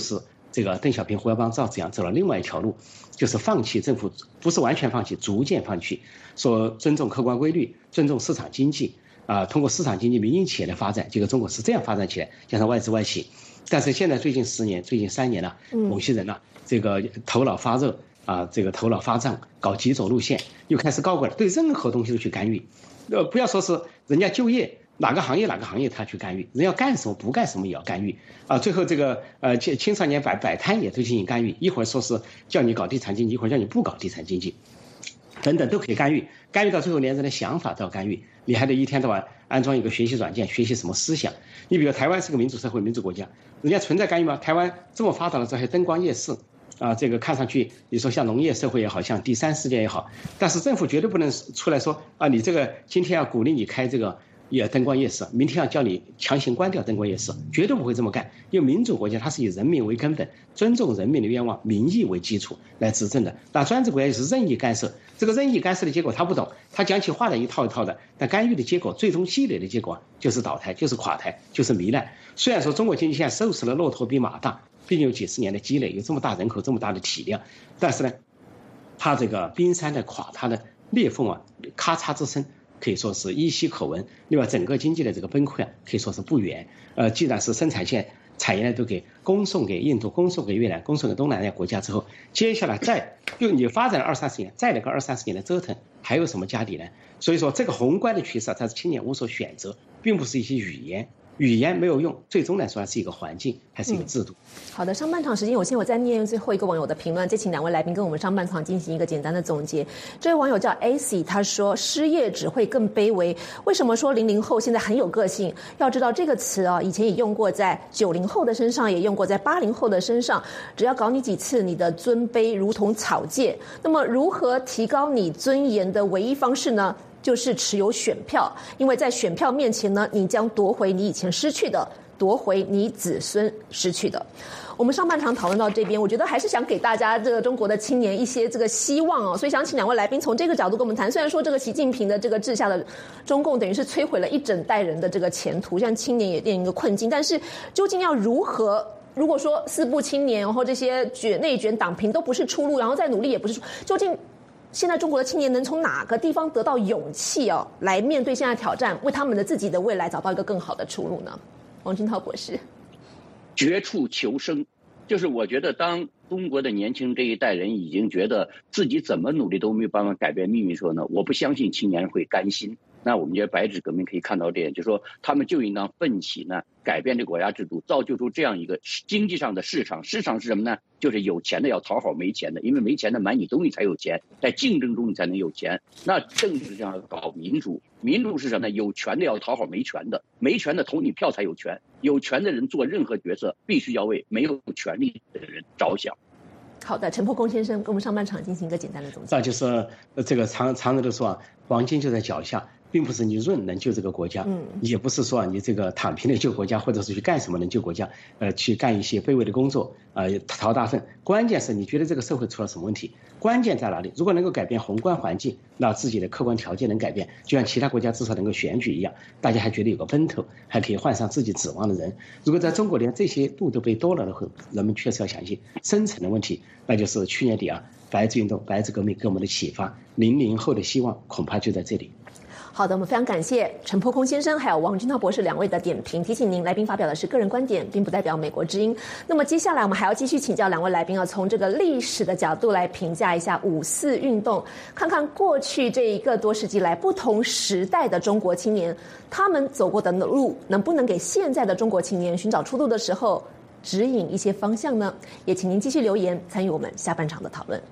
C: 这个邓小平、胡耀邦、赵紫阳走了另外一条路，就是放弃政府，不是完全放弃，逐渐放弃，说尊重客观规律，尊重市场经济通过市场经济、民营企业的发展，结果中国是这样发展起来，加上外资外企。但是现在最近10年、最近3年了，某些人呢，这个头脑发热这个头脑发胀，搞几种路线，又开始高过来，对任何东西都去干预。不要说是人家就业哪个行业他去干预，人要干什么不干什么也要干预最后这个青少年摆摊也都进行干预，一会儿说是叫你搞地产经济，一会儿叫你不搞地产经济，等等都可以干预到最后连人的想法都要干预，你还得一天到晚安装一个学习软件，学习什么思想。你比如台湾是个民主社会、民主国家，人家存在干预吗？台湾这么发达了之后还有灯光夜市这个看上去你说像农业社会也好，像第三世界也好，但是政府绝对不能出来说你这个今天要鼓励你开这个灯光夜市，明天要叫你强行关掉灯光夜市，绝对不会这么干。因为民主国家它是以人民为根本，尊重人民的愿望、民意为基础来执政的。那专制国家就是任意干涉，这个任意干涉的结果他不懂，他讲起话来一套一套的，但干预的结果，最终积累的结果就是倒台，就是垮台，就是糜烂。虽然说中国经济现在瘦死了骆驼比马大，毕竟有几十年的积累，有这么大人口，这么大的体量，但是呢，它这个冰山的垮，它的裂缝咔嚓之声可以说是依稀可闻。另外，整个经济的这个崩溃可以说是不远。既然是生产线产业都给供送给印度、供送给越南、供送给东南亚国家之后，接下来你发展了20-30年，再来个20-30年的折腾，还有什么家底呢？所以说，这个宏观的趋势才是青年无所选择，并不是一些语言没有用，最终来说还是一个环境，还是一个制度。
A: 好的，上半场时间有限，我再念最后一个网友的评论，再请2位来宾跟我们上半场进行一个简单的总结。这位网友叫 AC， 他说失业只会更卑微。为什么说00后现在很有个性？要知道这个词以前也用过在90后的身上，也用过在80后的身上。只要搞你几次，你的尊卑如同草芥。那么如何提高你尊严的唯一方式呢？就是持有选票，因为在选票面前呢，你将夺回你以前失去的，夺回你子孙失去的。我们上半场讨论到这边，我觉得还是想给大家这个中国的青年一些这个希望所以想请2位来宾从这个角度跟我们谈。虽然说这个习近平的这个治下的中共等于是摧毁了一整代人的这个前途，像青年也面临一个困境，但是究竟要如何？如果说四部青年，然后这些内卷党评都不是出路，然后再努力也不是究竟现在中国的青年能从哪个地方得到勇气来面对现在挑战，为他们的自己的未来找到一个更好的出路呢？王军涛博士，
B: 绝处求生，就是我觉得当中国的年轻这一代人已经觉得自己怎么努力都没有办法改变命运的时候呢，我不相信青年人会甘心。那我们觉得白纸革命可以看到这点，就是说他们就应当奋起呢，改变这个国家制度，造就出这样一个经济上的市场。市场是什么呢？就是有钱的要讨好没钱的，因为没钱的买你东西才有钱，在竞争中你才能有钱。那政治上要搞民主，民主是什么呢？有权的要讨好没权的，没权的投你票才有权。有权的人做任何决策，必须要为没有权利的人着想。
A: 好的，陈破空先生跟我们上半场进行一个简单的总结。
C: 那就是这个常人都说黄金就在脚下，并不是你润能救这个国家，也不是说你这个躺平的救国家，或者是去干什么能救国家，去干一些卑微的工作，讨大粪。关键是你觉得这个社会出了什么问题？关键在哪里？如果能够改变宏观环境，那自己的客观条件能改变，就像其他国家至少能够选举一样，大家还觉得有个奔头，还可以换上自己指望的人。如果在中国连这些路都被多了的话，人们确实要想一些深层的问题，那就是去年底白纸运动、白纸革命给我们的启发，00后的希望恐怕就在这里。
A: 好的，我们非常感谢陈破空先生还有王军涛博士2位的点评。提醒您，来宾发表的是个人观点，并不代表美国之音。那么接下来我们还要继续请教2位来宾从这个历史的角度来评价一下5·4运动，看看过去这1个多世纪来不同时代的中国青年，他们走过的路能不能给现在的中国青年寻找出路的时候指引一些方向呢？也请您继续留言参与我们下半场的讨论。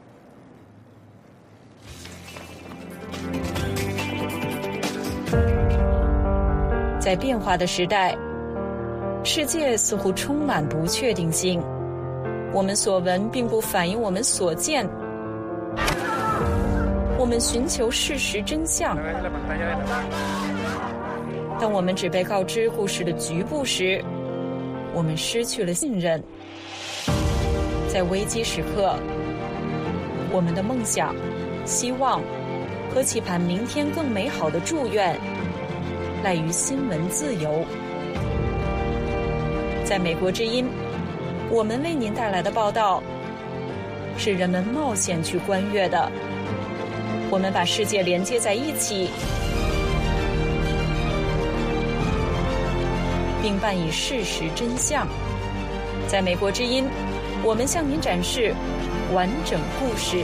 D: 在变化的时代，世界似乎充满不确定性。我们所闻并不反映我们所见。我们寻求事实真相，当我们只被告知故事的局部时，我们失去了信任。在危机时刻，我们的梦想、希望和期盼明天更美好的祝愿赖于新闻自由。在美国之音， 我们为您带来的报道是人们冒险去观阅的。我们把世界连接在一起，并伴以事实真相。在美国之音，我们向您展示完整故事。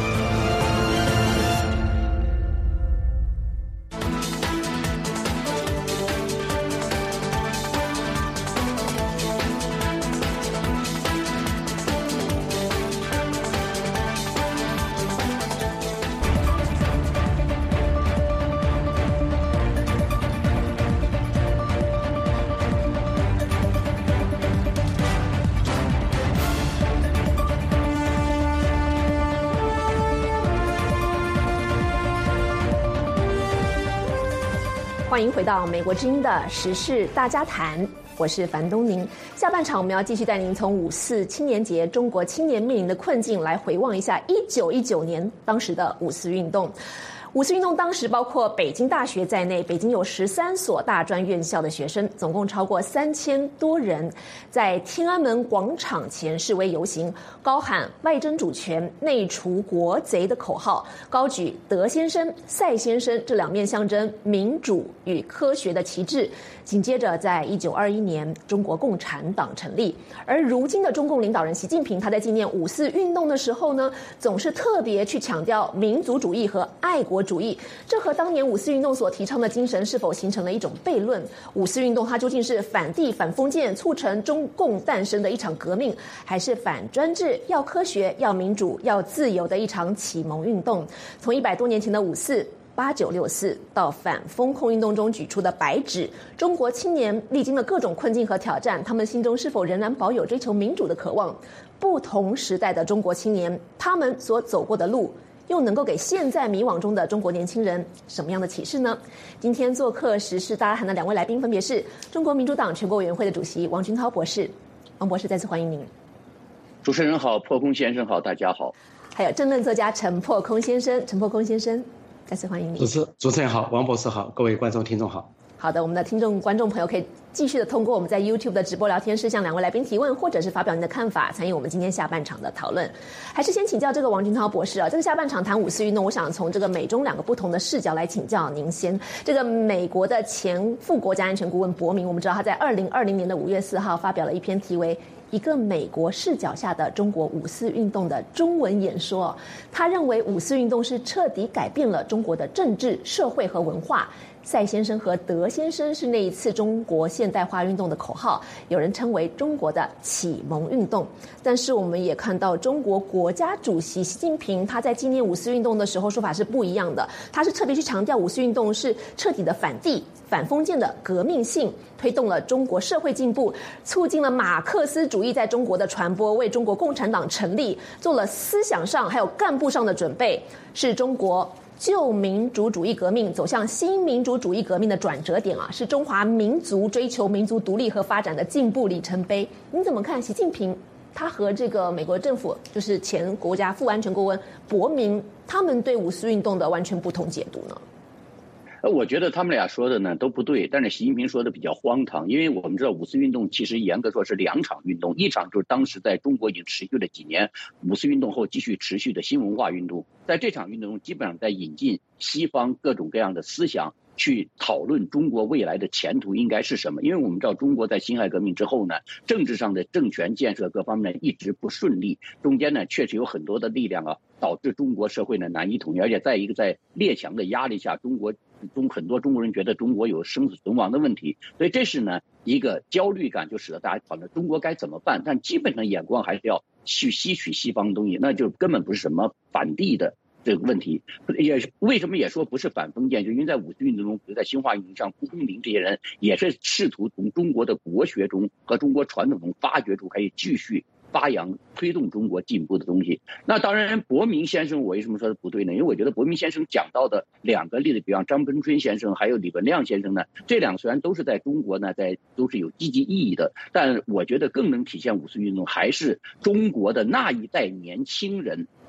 A: 欢迎回到美国之音的时事大家谈，我是樊东宁。下半场我们要继续带您从5·4青年节中国青年面临的困境来回望一下1919年当时的5·4运动。5·4运动当时包括北京大学在内，北京有13所大专院校的学生，总共超过3000多人，在天安门广场前示威游行，高喊外争主权、内除国贼的口号，高举德先生、赛先生这两面象征民主与科学的旗帜。紧接着在1921年中国共产党成立，而如今的中共领导人习近平，他在纪念5·4运动的时候呢，总是特别去强调民族主义和爱国主义，这和当年5·4运动所提倡的精神是否形成了一种悖论？5·4运动它究竟是反帝反封建促成中共诞生的一场革命，还是反专制要科学要民主要自由的一场启蒙运动？从100多年前的5·4、8964到反封控运动中举出的白纸，中国青年历经了各种困境和挑战，他们心中是否仍然保有追求民主的渴望？不同时代的中国青年，他们所走过的路，又能够给现在迷惘中的中国年轻人什么样的启示呢？今天做客时事大家谈的两位来宾分别是中国民主党全国委员会的主席王军涛博士。王博士，再次欢迎您。
B: 主持人好，破空先生好，大家好。
A: 还有政论作家陈破空先生，陈破空先生再次欢迎您。
C: 主持人好，王博士好，各位观众听众好。
A: 好的，我们的听众观众朋友可以继续的通过我们在 YouTube 的直播聊天室向两位来宾提问，或者是发表您的看法，参与我们今天下半场的讨论。还是先请教这个王军涛博士啊，这个下半场谈5·4运动，我想从这个美中两个不同的视角来请教您先。这个美国的前副国家安全顾问伯明，我们知道他在2020年的5月4号发表了一篇题为一个美国视角下的中国5·4运动的中文演说。他认为5·4运动是彻底改变了中国的政治、社会和文化。赛先生和德先生是那一次中国现代化运动的口号，有人称为中国的启蒙运动。但是我们也看到中国国家主席习近平他在纪念5·4运动的时候说法是不一样的，他是特别去强调5·4运动是彻底的反帝反封建的革命性，推动了中国社会进步，促进了马克思主义在中国的传播，为中国共产党成立做了思想上还有干部上的准备，是中国旧民主主义革命走向新民主主义革命的转折点啊，是中华民族追求民族独立和发展的进步里程碑。你怎么看习近平他和这个美国政府，就是前国家副安全顾问伯明，他们对5·4运动的完全不同解读呢？
B: 我觉得他们俩说的呢都不对，但是习近平说的比较荒唐，因为我们知道5·4运动其实严格说是2场运动，一场就是当时在中国已经持续了几年，5·4运动后继续持续的新文化运动，在这场运动中基本上在引进西方各种各样的思想，去讨论中国未来的前途应该是什么。因为我们知道中国在辛亥革命之后呢，政治上的政权建设各方面一直不顺利，中间呢确实有很多的力量啊，导致中国社会呢难以统一，而且在一个在列强的压力下，很多中国人觉得中国有生死存亡的问题，所以这是呢一个焦虑感，就使得大家讨论中国该怎么办。但基本上眼光还是要去吸取西方的东西，那就根本不是什么反帝的这个问题。也为什么也说不是反封建，就因为在5·4运动中，比如在新华运动上，辜鸿铭这些人也是试图从中国的国学中和中国传统中发掘出可以继续发扬推动中国进步的东西。那当然伯明先生我为什么说的不对呢？因为我觉得伯明先生讲到的2个例子，比方张本春先生还有李文亮先生呢，这2个虽然都是在中国呢都是有积极意义的，但我觉得更能体现5·4运动还是中国的那一代年轻人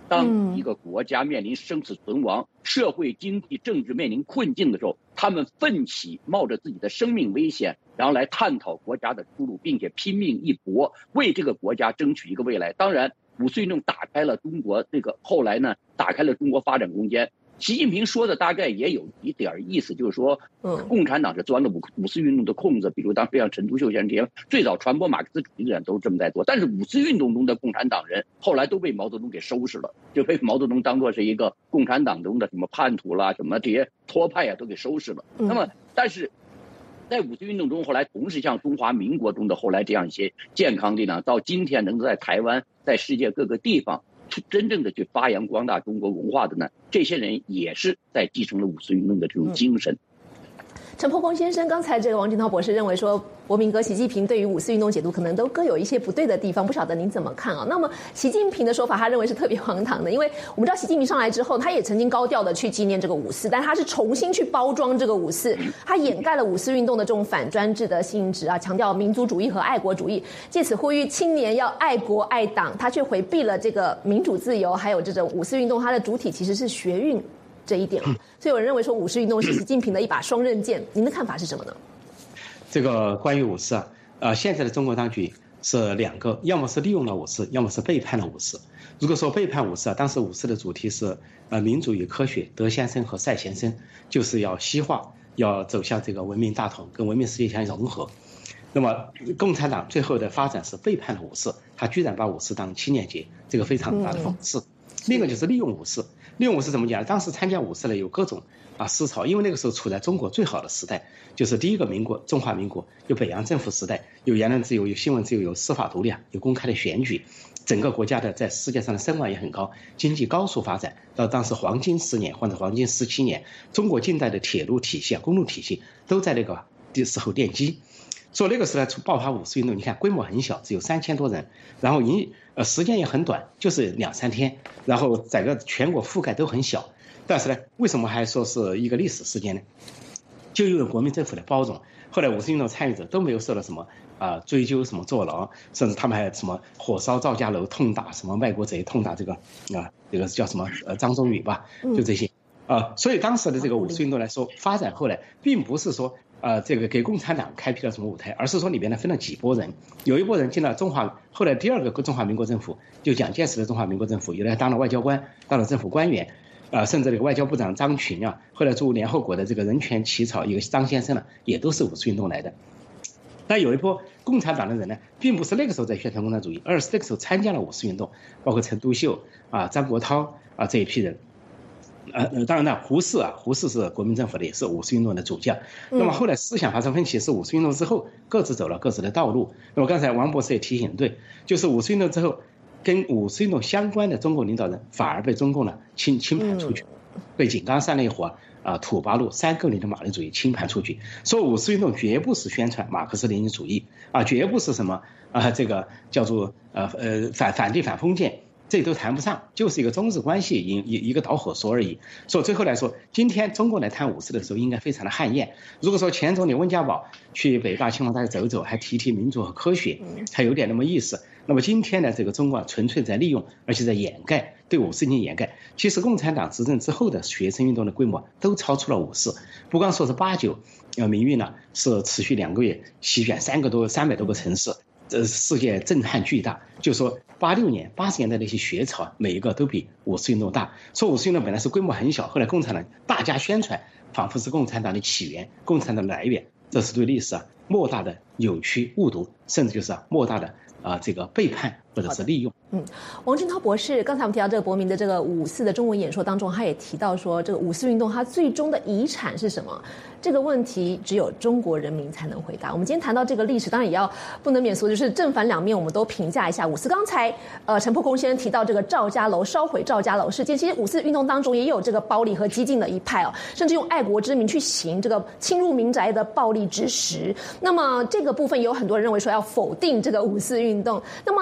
B: 当一个国家面临生死存亡、社会、经济、政治面临困境的时候，他们奋起冒着自己的生命危险，然后来探讨国家的出路，并且拼命一搏，为这个国家争取一个未来。当然，5四运动打开了中国后来呢，打开了中国发展空间。习近平说的大概也有一点意思，就是说，共产党是钻了五四运动的空子。比如当时像陈独秀先生这些最早传播马克思主义的人都这么在做，但是5四运动中的共产党人后来都被毛泽东给收拾了，就被毛泽东当作是一个共产党中的什么叛徒啦，什么这些托派都给收拾了。那么，但是在5四运动中，后来同时像中华民国中的后来这样一些健康力量，到今天能够在台湾、在世界各个地方真正的去发扬光大中国文化的呢，这些人也是在继承了5四运动的这种精神。
A: 陈破空先生，刚才这个王俊涛博士认为说，国民哥习近平对于5四运动解读可能都各有一些不对的地方，不晓得您怎么看啊？那么习近平的说法，他认为是特别荒唐的，因为我们知道习近平上来之后，他也曾经高调的去纪念这个5四，但他是重新去包装这个5四，他掩盖了5四运动的这种反专制的性质啊，强调民族主义和爱国主义，借此呼吁青年要爱国爱党，他却回避了这个民主自由，还有这种5四运动它的主体其实是学运这一点，所以有人认为说5四运动是习近平的一把双刃剑，您的看法是什么呢？
C: 这个关于5四现在的中国当局是两个，要么是利用了5四，要么是背叛了5四。如果说背叛5四当时5四的主题是民主与科学，德先生和赛先生，就是要西化，要走向这个文明大同，跟文明世界相融合。那么共产党最后的发展是背叛了5四，他居然把5四当青年节，这个非常大的讽刺。另一个就是利用5四。利用5四怎么讲？当时参加5四的有各种思潮，因为那个时候处在中国最好的时代，就是第一个民国，中华民国，有北洋政府时代，有言论自由，有新闻自由，有司法独立，有公开的选举，整个国家的在世界上的声望也很高，经济高速发展。到当时黄金10年或者黄金17年，中国近代的铁路体系、公路体系都在那个时候奠基。所以那个时代爆发5四运动，你看规模很小，只有3000多人，然后时间也很短，就是2-3天，然后整个全国覆盖都很小。但是呢，为什么还说是一个历史事件呢？就因为国民政府的包容，后来5四运动参与者都没有受到什么追究、什么坐牢，甚至他们还什么火烧赵家楼、痛打什么卖国贼、痛打这个叫什么张宗禹吧，就这些所以当时的这个5四运动来说，发展后来并不是说这个给共产党开辟了什么舞台，而是说里边呢分了几拨人，有一拨人进了后来第二个中华民国政府，就蒋介石的中华民国政府，有的当了外交官，当了政府官员，甚至这个外交部长张群后来驻联合国的这个人权起草一个张先生也都是5四运动来的。但有一波共产党的人呢，并不是那个时候在宣传共产主义，而是那个时候参加了5四运动，包括陈独秀张国焘这一批人。当然呢，胡适是国民政府的，也是5四运动的主将。那么后来思想发生分歧，是5四运动之后各自走了各自的道路。那么刚才王博士也提醒对，就是5四运动之后，跟5四运动相关的中国领导人反而被中共呢清盘出去，被井冈山那伙土八路3个里的马列主义清盘出去。说5四运动绝不是宣传马克思列宁主义绝不是什么这个叫做反帝反封建。这都谈不上，就是一个中日关系一个导火索而已。所以最后来说，今天中国来谈5四的时候，应该非常的汗颜。如果说前总理温家宝去北大清华大学走走，还提民主和科学，还有点那么意思。那么今天呢，这个中国纯粹在利用，而且在掩盖，对5四进行掩盖。其实共产党执政之后的学生运动的规模都超出了5四，不光说是8、9民运呢，是持续2个月，席卷300多个城市。世界震撼巨大，就说80年代那些学潮，每一个都比5四运动大。说5四运动本来是规模很小，后来共产党大家宣传，仿佛是共产党的起源、共产党的来源，这是对历史莫大的扭曲误读，甚至就是莫大的这个背叛或者是利用。
A: 王俊涛博士，刚才我们提到这个博明的这个5四的中文演说当中，他也提到说，这个5四运动它最终的遗产是什么？这个问题只有中国人民才能回答。我们今天谈到这个历史，当然也要不能免俗，就是正反两面我们都评价一下5四。刚才陈破空先生提到这个赵家楼烧毁赵家楼事件，其实5四运动当中也有这个暴力和激进的一派甚至用爱国之名去行这个侵入民宅的暴力之实。那么这个部分有很多人认为说要否定这个5四运动。那么谈到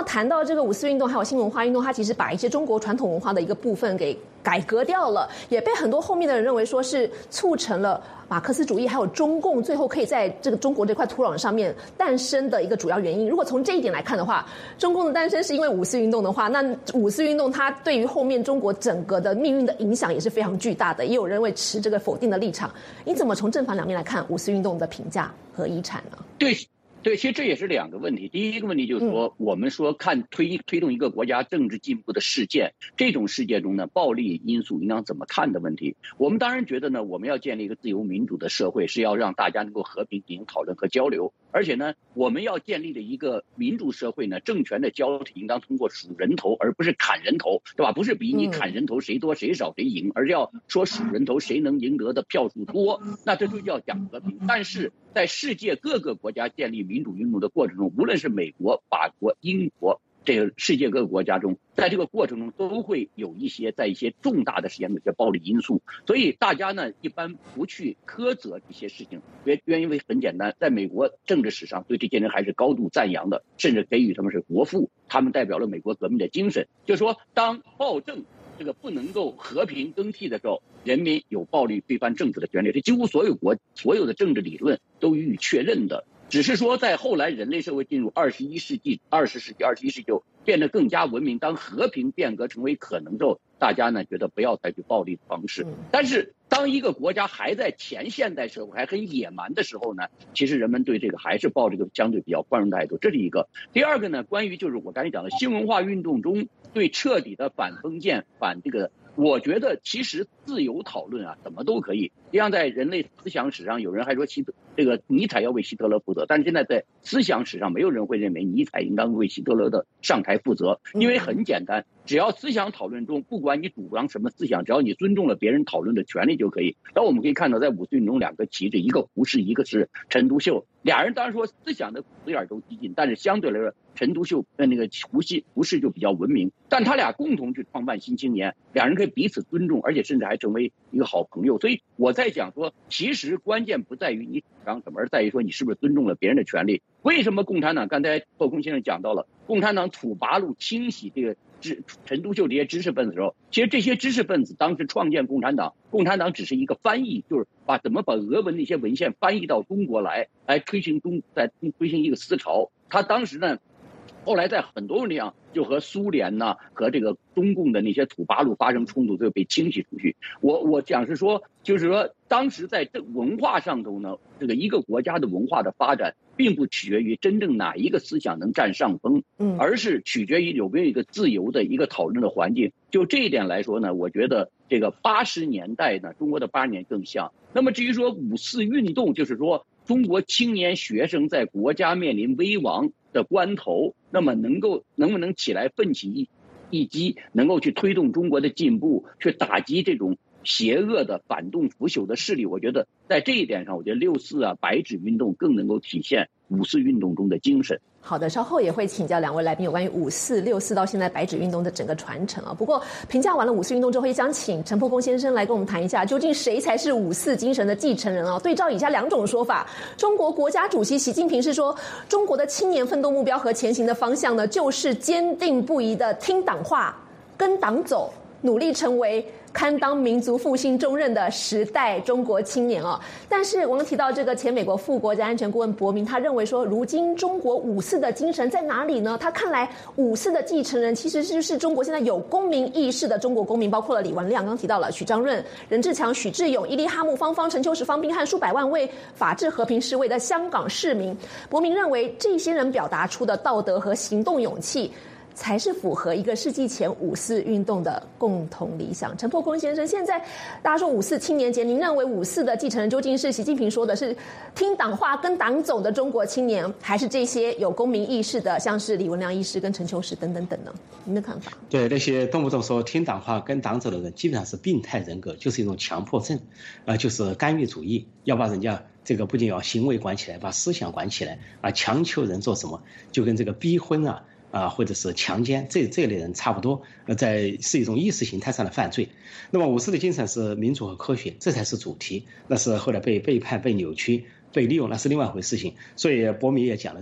A: 这个五四运动还有新文化运动，它其实把一些中国传统文化的一个部分给改革掉了，也被很多后面的人认为说是促成了马克思主义还有中共最后可以在这个中国这块土壤上面诞生的一个主要原因。如果从这一点来看的话，中共的诞生是因为五四运动的话，那五四运动它对于后面中国整个的命运的影响也是非常巨大的，也有人会持这个否定的立场。你怎么从正反两面来看五四运动的评价和遗产呢？
B: 对，其实这也是两个问题。第一个问题就是说，我们说看推动一个国家政治进步的事件，这种事件中呢，暴力因素应当怎么看的问题。我们当然觉得呢，我们要建立一个自由民主的社会，是要让大家能够和平进行讨论和交流。而且呢，我们要建立的一个民主社会呢，政权的交替应当通过数人头，而不是砍人头，对吧？不是比你砍人头谁多谁少谁赢，而是要说数人头谁能赢得的票数多，那这就叫讲和平。但是在世界各个国家建立民主运动的过程中，无论是美国、法国、英国，这个世界各个国家中，在这个过程中都会有在一些重大的事件有些暴力因素，所以大家呢一般不去苛责这些事情，原因为很简单，在美国政治史上对这些人还是高度赞扬的，甚至给予他们是国父，他们代表了美国革命的精神。就是说，当暴政这个不能够和平更替的时候，人民有暴力推翻政府的权利，这几乎所有的政治理论都予以确认的。只是说在后来人类社会进入20世纪就变得更加文明，当和平变革成为可能之后，大家呢觉得不要采取暴力的方式。但是当一个国家还在前现代社会还很野蛮的时候呢，其实人们对这个还是抱这个相对比较宽容态度，这是一个。第二个呢，关于就是我刚才讲的新文化运动中对彻底的反封建反这个，我觉得其实自由讨论啊，怎么都可以。就像在人类思想史上，有人还说这个尼采要为希特勒负责，但是现在在思想史上，没有人会认为尼采应当为希特勒的上台负责，因为很简单，只要思想讨论中，不管你主张什么思想，只要你尊重了别人讨论的权利就可以。然后我们可以看到，在五四运动中两个旗帜，一个胡适，一个是陈独秀，俩人当然说思想的有点都激进，但是相对来说，陈独秀跟那个胡适就比较文明，但他俩共同去创办新青年，两人可以彼此尊重，而且甚至还成为一个好朋友。所以我在讲说，其实关键不在于你主张什么，而在于说你是不是尊重了别人的权利。为什么共产党刚才霍空先生讲到了，共产党土八路清洗这个陈独秀这些知识分子的时候，其实这些知识分子当时创建共产党只是一个翻译，就是怎么把俄文的一些文献翻译到中国来推行一个思潮。他当时呢，后来在很多问题上就和苏联呐和这个中共的那些土八路发生冲突，就被清洗出去。我讲是说，就是说当时在这文化上头呢，这个一个国家的文化的发展并不取决于真正哪一个思想能占上风，而是取决于有没有一个自由的一个讨论的环境。就这一点来说呢，我觉得这个80年代呢，中国的80年更像。那么至于说五四运动，就是说中国青年学生在国家面临危亡的关头，那么能不能起来奋起一击，能够去推动中国的进步，去打击这种邪恶的反动腐朽的势力。我觉得在这一点上，我觉得6·4啊白纸运动更能够体现五四运动中的精神。
A: 好的，稍后也会请教两位来宾有关于5·4、6·4到现在白纸运动的整个传承啊。不过评价完了五四运动之后，也想请陈破空先生来跟我们谈一下，究竟谁才是5·4精神的继承人啊？对照以下两种说法，中国国家主席习近平是说，中国的青年奋斗目标和前行的方向呢，就是坚定不移的听党话、跟党走，努力成为堪当民族复兴重任的时代中国青年哦。但是我们提到这个前美国副国家安全顾问伯明，他认为说，如今中国5·4的精神在哪里呢？他看来5·4的继承人其实就是中国现在有公民意识的中国公民，包括了李文亮，刚提到了许章润、任志强、许志勇、伊利哈木、方方、陈秋实、方斌汉数百万为法治和平示威的香港市民。伯明认为，这些人表达出的道德和行动勇气，才是符合一个世纪前5·4运动的共同理想。陈破空先生，现在大家说5·4青年节，您认为5·4的继承人究竟是习近平说的是听党话跟党走的中国青年，还是这些有公民意识的，像是李文亮医师跟陈秋实等等等呢？您的看法？
C: 对，那些动不动说听党话跟党走的人，基本上是病态人格，就是一种强迫症，就是干预主义，要把人家这个不仅要行为管起来，把思想管起来啊，强求人做什么，就跟这个逼婚或者是强奸这类人差不多，是一种意识形态上的犯罪。那么5·4的精神是民主和科学，这才是主题，那是后来被背叛、被扭曲、被利用，那是另外一回事情。所以伯明也讲得对，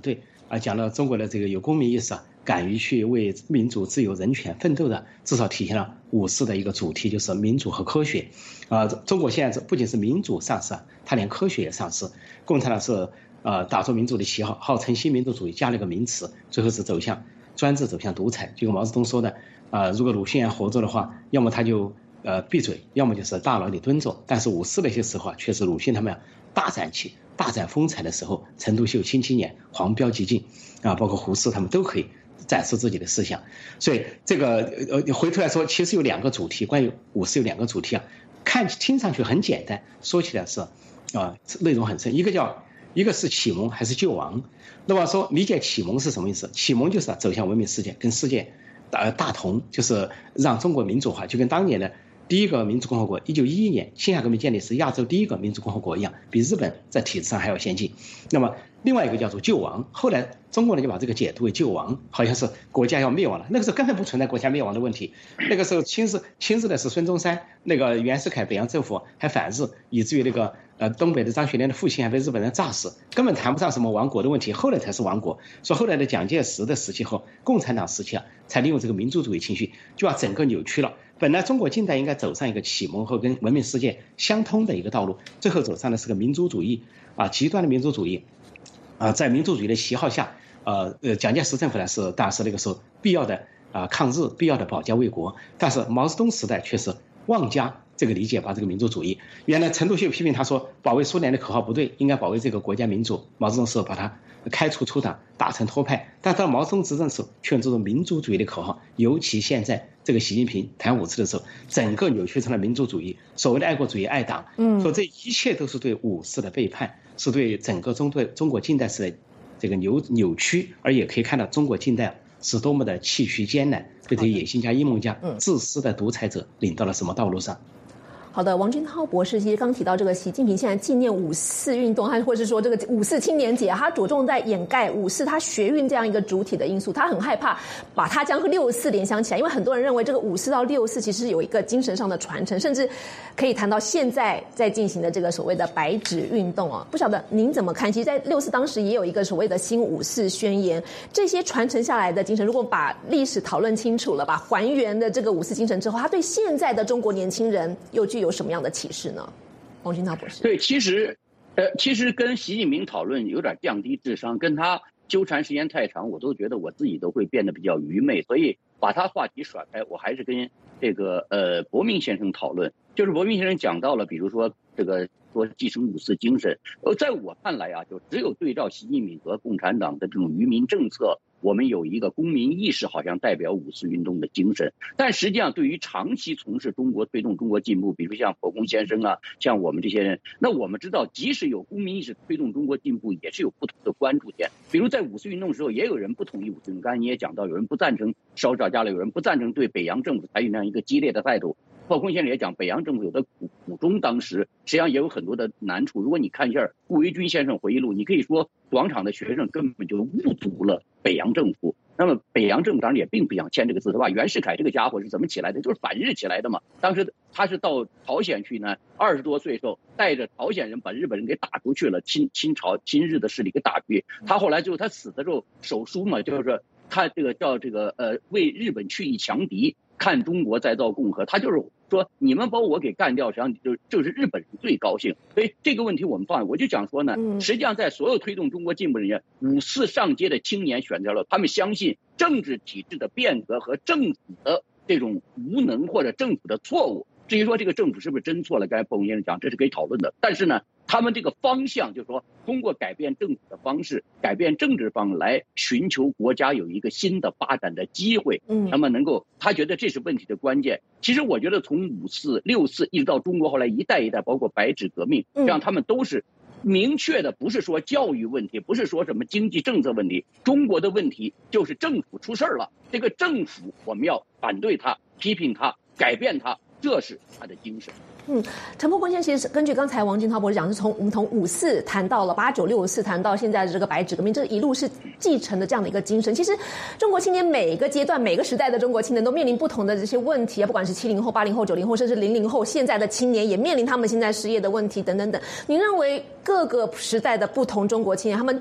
C: 讲了中国的这个有公民意识，敢于去为民主、自由、人权奋斗的，至少体现了5·4的一个主题，就是民主和科学。中国现在不仅是民主上市，它连科学也上市。共产党是打着民主的旗号，号称新民主主义，加了个名词，最后是走向专制，走向独裁。就跟毛泽东说的，如果鲁迅还活着的话，要么他就闭嘴，要么就是大牢里蹲着。但是5·4那些时候却是鲁迅他们大展风采的时候，陈独秀、辛弃年、黄标激进包括胡适他们都可以展示自己的思想。所以这个回头来说，其实有2个主题，关于5·4有2个主题听上去很简单，说起来是内容很深。一个是启蒙还是救亡。那么说理解启蒙是什么意思？启蒙就是走向文明世界，跟世界大同，就是让中国民主化，就跟当年的第一个民主共和国1911年辛亥革命建立是亚洲第一个民主共和国一样，比日本在体制上还要先进。那么另外一个叫做救亡，后来中国人就把这个解读为救亡，好像是国家要灭亡了。那个时候根本不存在国家灭亡的问题，那个时候亲自的是孙中山，那个袁世凯北洋政府还反日，以至于那个东北的张学良的父亲还被日本人炸死，根本谈不上什么亡国的问题，后来才是亡国。所以后来的蒋介石的时期后，共产党时期才利用这个民族主义情绪，就把整个扭曲了。本来中国近代应该走上一个启蒙和跟文明世界相通的一个道路，最后走上的是个民族主义极端的民族主义在民族主义的旗号下，蒋介石政府呢是当时那个时候必要的抗日，必要的保家卫国，但是毛泽东时代却是妄加这个理解，把这个民族主义，原来陈独秀批评他说保卫苏联的口号不对，应该保卫这个国家民主，毛泽东是把他开除出党，打成托派。但到毛泽东执政时却用这种民族主义的口号，尤其现在这个习近平谈5·4的时候，整个扭曲成了民族主义，所谓的爱国主义、爱党，说这一切都是对5·4的背叛，是对整个中国近代史的这个扭曲，而也可以看到中国近代是多么的崎岖艰难，被这些野心家、阴谋家、自私的独裁者领到了什么道路上。
A: 好的，王军涛博士其实刚提到这个习近平现在纪念5·4运动，或者是说这个5·4青年节，他着重在掩盖5·4他学运这样一个主体的因素，他很害怕把它将6·4联想起来，因为很多人认为这个5·4到6·4其实有一个精神上的传承，甚至可以谈到现在在进行的这个所谓的白纸运动不晓得您怎么看？其实在6·4当时也有一个所谓的新5·4宣言，这些传承下来的精神，如果把历史讨论清楚了，把还原的这个5·4精神之后，他对现在的中国年轻人又具有什么样的启示呢？王军涛博士。
B: 对，其实跟习近平讨论有点降低智商，跟他纠缠时间太长，我都觉得我自己都会变得比较愚昧，所以把他话题甩开，我还是跟这个伯明先生讨论。就是伯明先生讲到了，比如说这个说继承5·4精神，在我看来就只有对照习近平和共产党的这种愚民政策，我们有一个公民意识，好像代表5·4运动的精神。但实际上，对于长期从事中国推动中国进步，比如像伯公先生像我们这些人，那我们知道，即使有公民意识推动中国进步，也是有不同的关注点。比如在5·4运动的时候，也有人不同意5·4运动，刚才你也讲到，有人不赞成烧赵家了，有人不赞成对北洋政府采取那样一个激烈的态度。鲍公先生也讲，北洋政府有的苦衷，当时实际上也有很多的难处。如果你看一下顾维钧先生回忆录，你可以说广场的学生根本就误读了北洋政府。那么北洋政府当然也并不想签这个字，是吧？袁世凯这个家伙是怎么起来的？就是反日起来的嘛。当时他是到朝鲜去呢，20多岁的时候带着朝鲜人把日本人给打出去了，亲日的势力给打出去。他后来就是他死的时候手书嘛，就是他这个叫这个为日本去一强敌，看中国再造共和。他就是说你们把我给干掉，实际上就是日本人最高兴。所以这个问题我们放，我就讲说呢，实际上在所有推动中国进步人员，5·4上街的青年选择了，他们相信政治体制的变革和政府的这种无能或者政府的错误。至于说这个政府是不是真错了，刚才鲍先生讲，这是可以讨论的。但是呢，他们这个方向就是说，通过改变政府的方式，改变政治方来寻求国家有一个新的发展的机会。那么能够，他觉得这是问题的关键。其实我觉得从5·4、6·4一直到中国后来一代一代，包括白纸革命，这样他们都是明确的，不是说教育问题，不是说什么经济政策问题，中国的问题就是政府出事了。这个政府我们要反对它、批评它、改变它。这是他的精神。
A: 陈伯公先生其实根据刚才王军涛博士讲，是我们从5·4谈到了89、64，谈到现在的这个白纸革命，这一路是继承的这样的一个精神。其实中国青年每一个阶段、每个时代的中国青年都面临不同的这些问题不管是70后、80后、90后，甚至00后，现在的青年也面临他们现在失业的问题等等等。您认为各个时代的不同中国青年，他们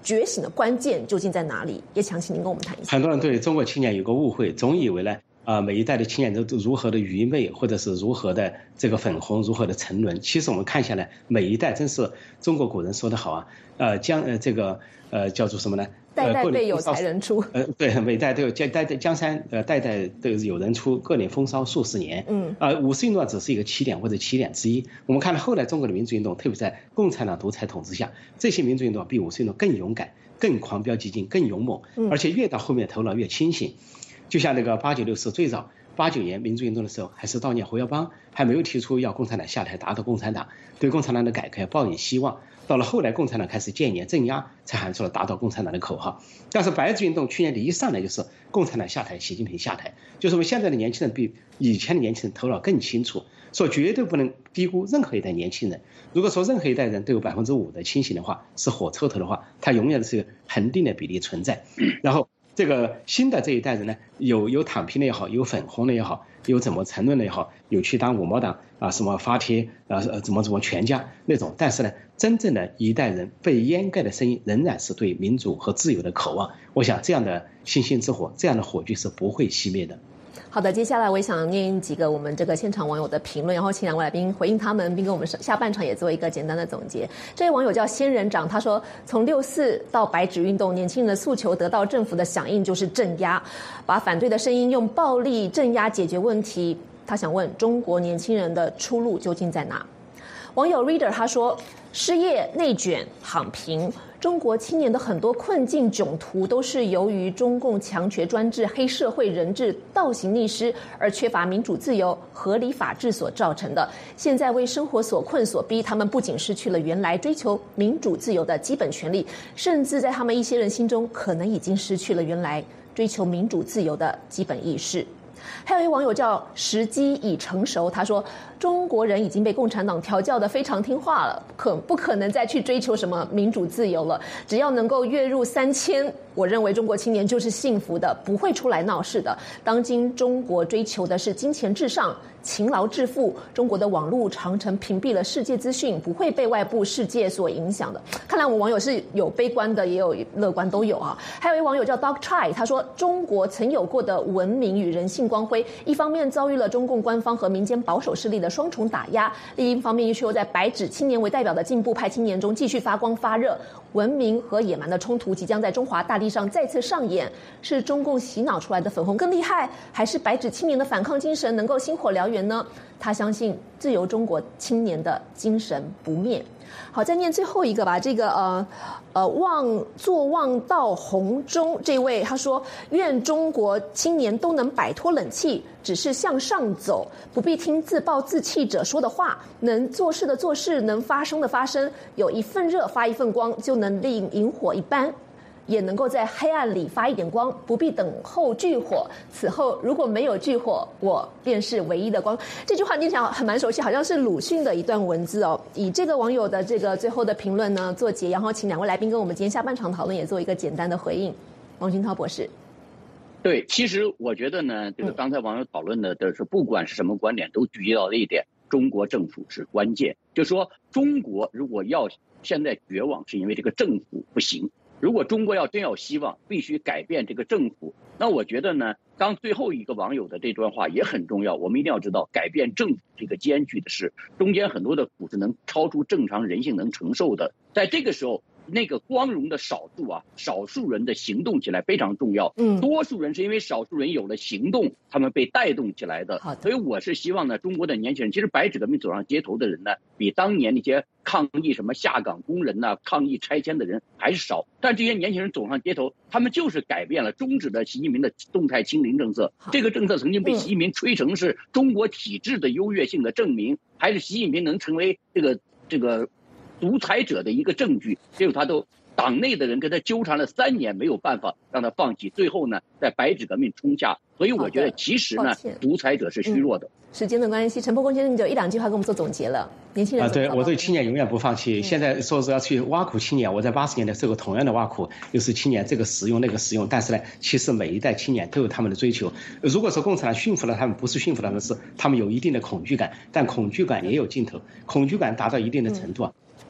A: 觉醒的关键究竟在哪里？也想请您跟我们谈一下。
C: 很多人对中国青年有个误会，总以为呢，每一代的青年都如何的愚昧，或者是如何的这个粉红，如何的沉沦。其实我们看下来，每一代真是中国古人说的好啊，叫做什么呢？
A: 代代备有才人出。
C: 对，每代都有江山，代代都有人出，各领风骚数十年。50运动只是一个起点或者起点之一。我们看到后来中国的民主运动，特别在共产党独裁统治下，这些民主运动比50运动更勇敢、更狂飙激进、更勇猛，而且越到后面头脑越清醒。就像那个896是最早89年民主运动的时候，还是悼念胡耀邦，还没有提出要共产党下台打倒共产党，对共产党的改革抱以希望。到了后来，共产党开始建言镇压，才喊出了打倒共产党的口号。但是白纸运动去年的一上来就是共产党下台，习近平下台，就是我们现在的年轻人比以前的年轻人头脑更清楚，说绝对不能低估任何一代年轻人。如果说任何一代人都有5%的清醒的话，是火车头的话，它永远是一个恒定的比例存在。然后这个新的这一代人呢，有躺平的也好，有粉红的也好，有怎么沉沦的也好，有去当五毛党什么发帖怎么全家那种。但是呢，真正的一代人被掩盖的声音仍然是对民主和自由的渴望。我想这样的星星之火，这样的火炬是不会熄灭的。
A: 好的，接下来我也想念几个我们这个现场网友的评论，然后请两位来宾回应他们，并跟我们下半场也做一个简单的总结。这位网友叫仙人掌，他说从64到白纸运动，年轻人的诉求得到政府的响应就是镇压，把反对的声音用暴力镇压解决问题。他想问中国年轻人的出路究竟在哪？网友 Reader 他说，失业、内卷、躺平，中国青年的很多困境窘途都是由于中共强权专制、黑社会人治倒行逆施，而缺乏民主自由、合理法治所造成的。现在为生活所困所逼，他们不仅失去了原来追求民主自由的基本权利，甚至在他们一些人心中，可能已经失去了原来追求民主自由的基本意识。还有一位网友叫时机已成熟，他说中国人已经被共产党调教得非常听话了，不可能再去追求什么民主自由了，只要能够月入3000，我认为中国青年就是幸福的，不会出来闹事的。当今中国追求的是金钱至上、勤劳致富，中国的网络长城屏蔽了世界资讯，不会被外部世界所影响的。看来我们网友是有悲观的，也有乐观，都有啊。还有一位网友叫 Dog Chai， 他说中国曾有过的文明与人性光辉，一方面遭遇了中共官方和民间保守势力的双重打压，另一方面却又在白纸青年为代表的进步派青年中继续发光发热。文明和野蛮的冲突即将在中华大地上再次上演，是中共洗脑出来的粉红更厉害，还是白纸青年的反抗精神能够星火燎原呢？他相信自由中国青年的精神不灭。好，再念最后一个吧。这个望到红中这位他说，愿中国青年都能摆脱冷气，只是向上走，不必听自暴自弃者说的话，能做事的做事，能发声的发声，有一份热发一份光，就能令萤火一般，也能够在黑暗里发一点光，不必等候炬火。此后如果没有炬火，我便是唯一的光。这句话念起来很蛮熟悉，好像是鲁迅的一段文字哦。以这个网友的这个最后的评论呢做结，然后请两位来宾跟我们今天下半场讨论也做一个简单的回应。王军涛博士。
B: 对，其实我觉得呢，这个刚才网友讨论的是，不管是什么观点，都聚集到了一点：中国政府是关键。就说中国如果要现在绝望，是因为这个政府不行。如果中国真要希望，必须改变这个政府。那我觉得呢，刚最后一个网友的这段话也很重要。我们一定要知道，改变政府这个艰巨的事，中间很多的苦是能超出正常人性能承受的。在这个时候，那个光荣的少数人的行动起来非常重要。多数人是因为少数人有了行动，他们被带动起来的。所以我是希望呢，中国的年轻人，其实白纸革命走上街头的人呢，比当年那些抗议什么下岗工人呐、抗议拆迁的人还是少。但这些年轻人走上街头，他们就是改变了，终止了习近平的动态清零政策。这个政策曾经被习近平吹成是中国体制的优越性的证明，还是习近平能成为这个独裁者的一个证据。结果他都党内的人跟他纠缠了3年，没有办法让他放弃。最后呢，在白纸革命冲下。所以我觉得其实呢，独裁者是虚弱的。
A: 时间的关系，陈伯公先生就1-2句话跟我们做总结了。年轻人
C: 对，我对青年永远不放弃。现在说是要去挖苦青年，我在80年代受过同样的挖苦，又是青年这个实用那个实用。但是呢，其实每一代青年都有他们的追求。如果说共产党驯服了他们，不是驯服他们，是他们有一定的恐惧感，但恐惧感也有尽头。恐惧感达到一定的程度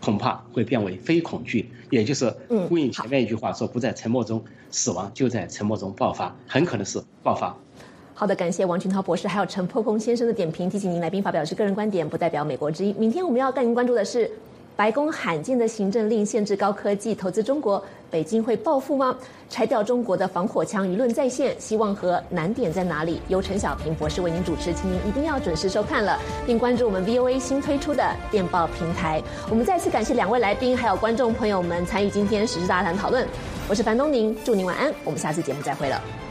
C: 恐怕会变为非恐惧，也就是呼应前面一句话说，不在沉默中死亡，就在沉默中爆发，很可能是爆发。
A: 好的，感谢王群涛博士还有陈破空先生的点评，提醒您来宾发表的是个人观点，不代表美国之音。明天我们要带您关注的是白宫罕见的行政令限制高科技投资中国，北京会报复吗？拆掉中国的防火墙，舆论在线，希望和难点在哪里？由陈小平博士为您主持，请您一定要准时收看了，并关注我们 VOA 新推出的电报平台。我们再次感谢2位来宾还有观众朋友们参与今天时事大谈讨论。我是樊东宁，祝您晚安，我们下次节目再会了。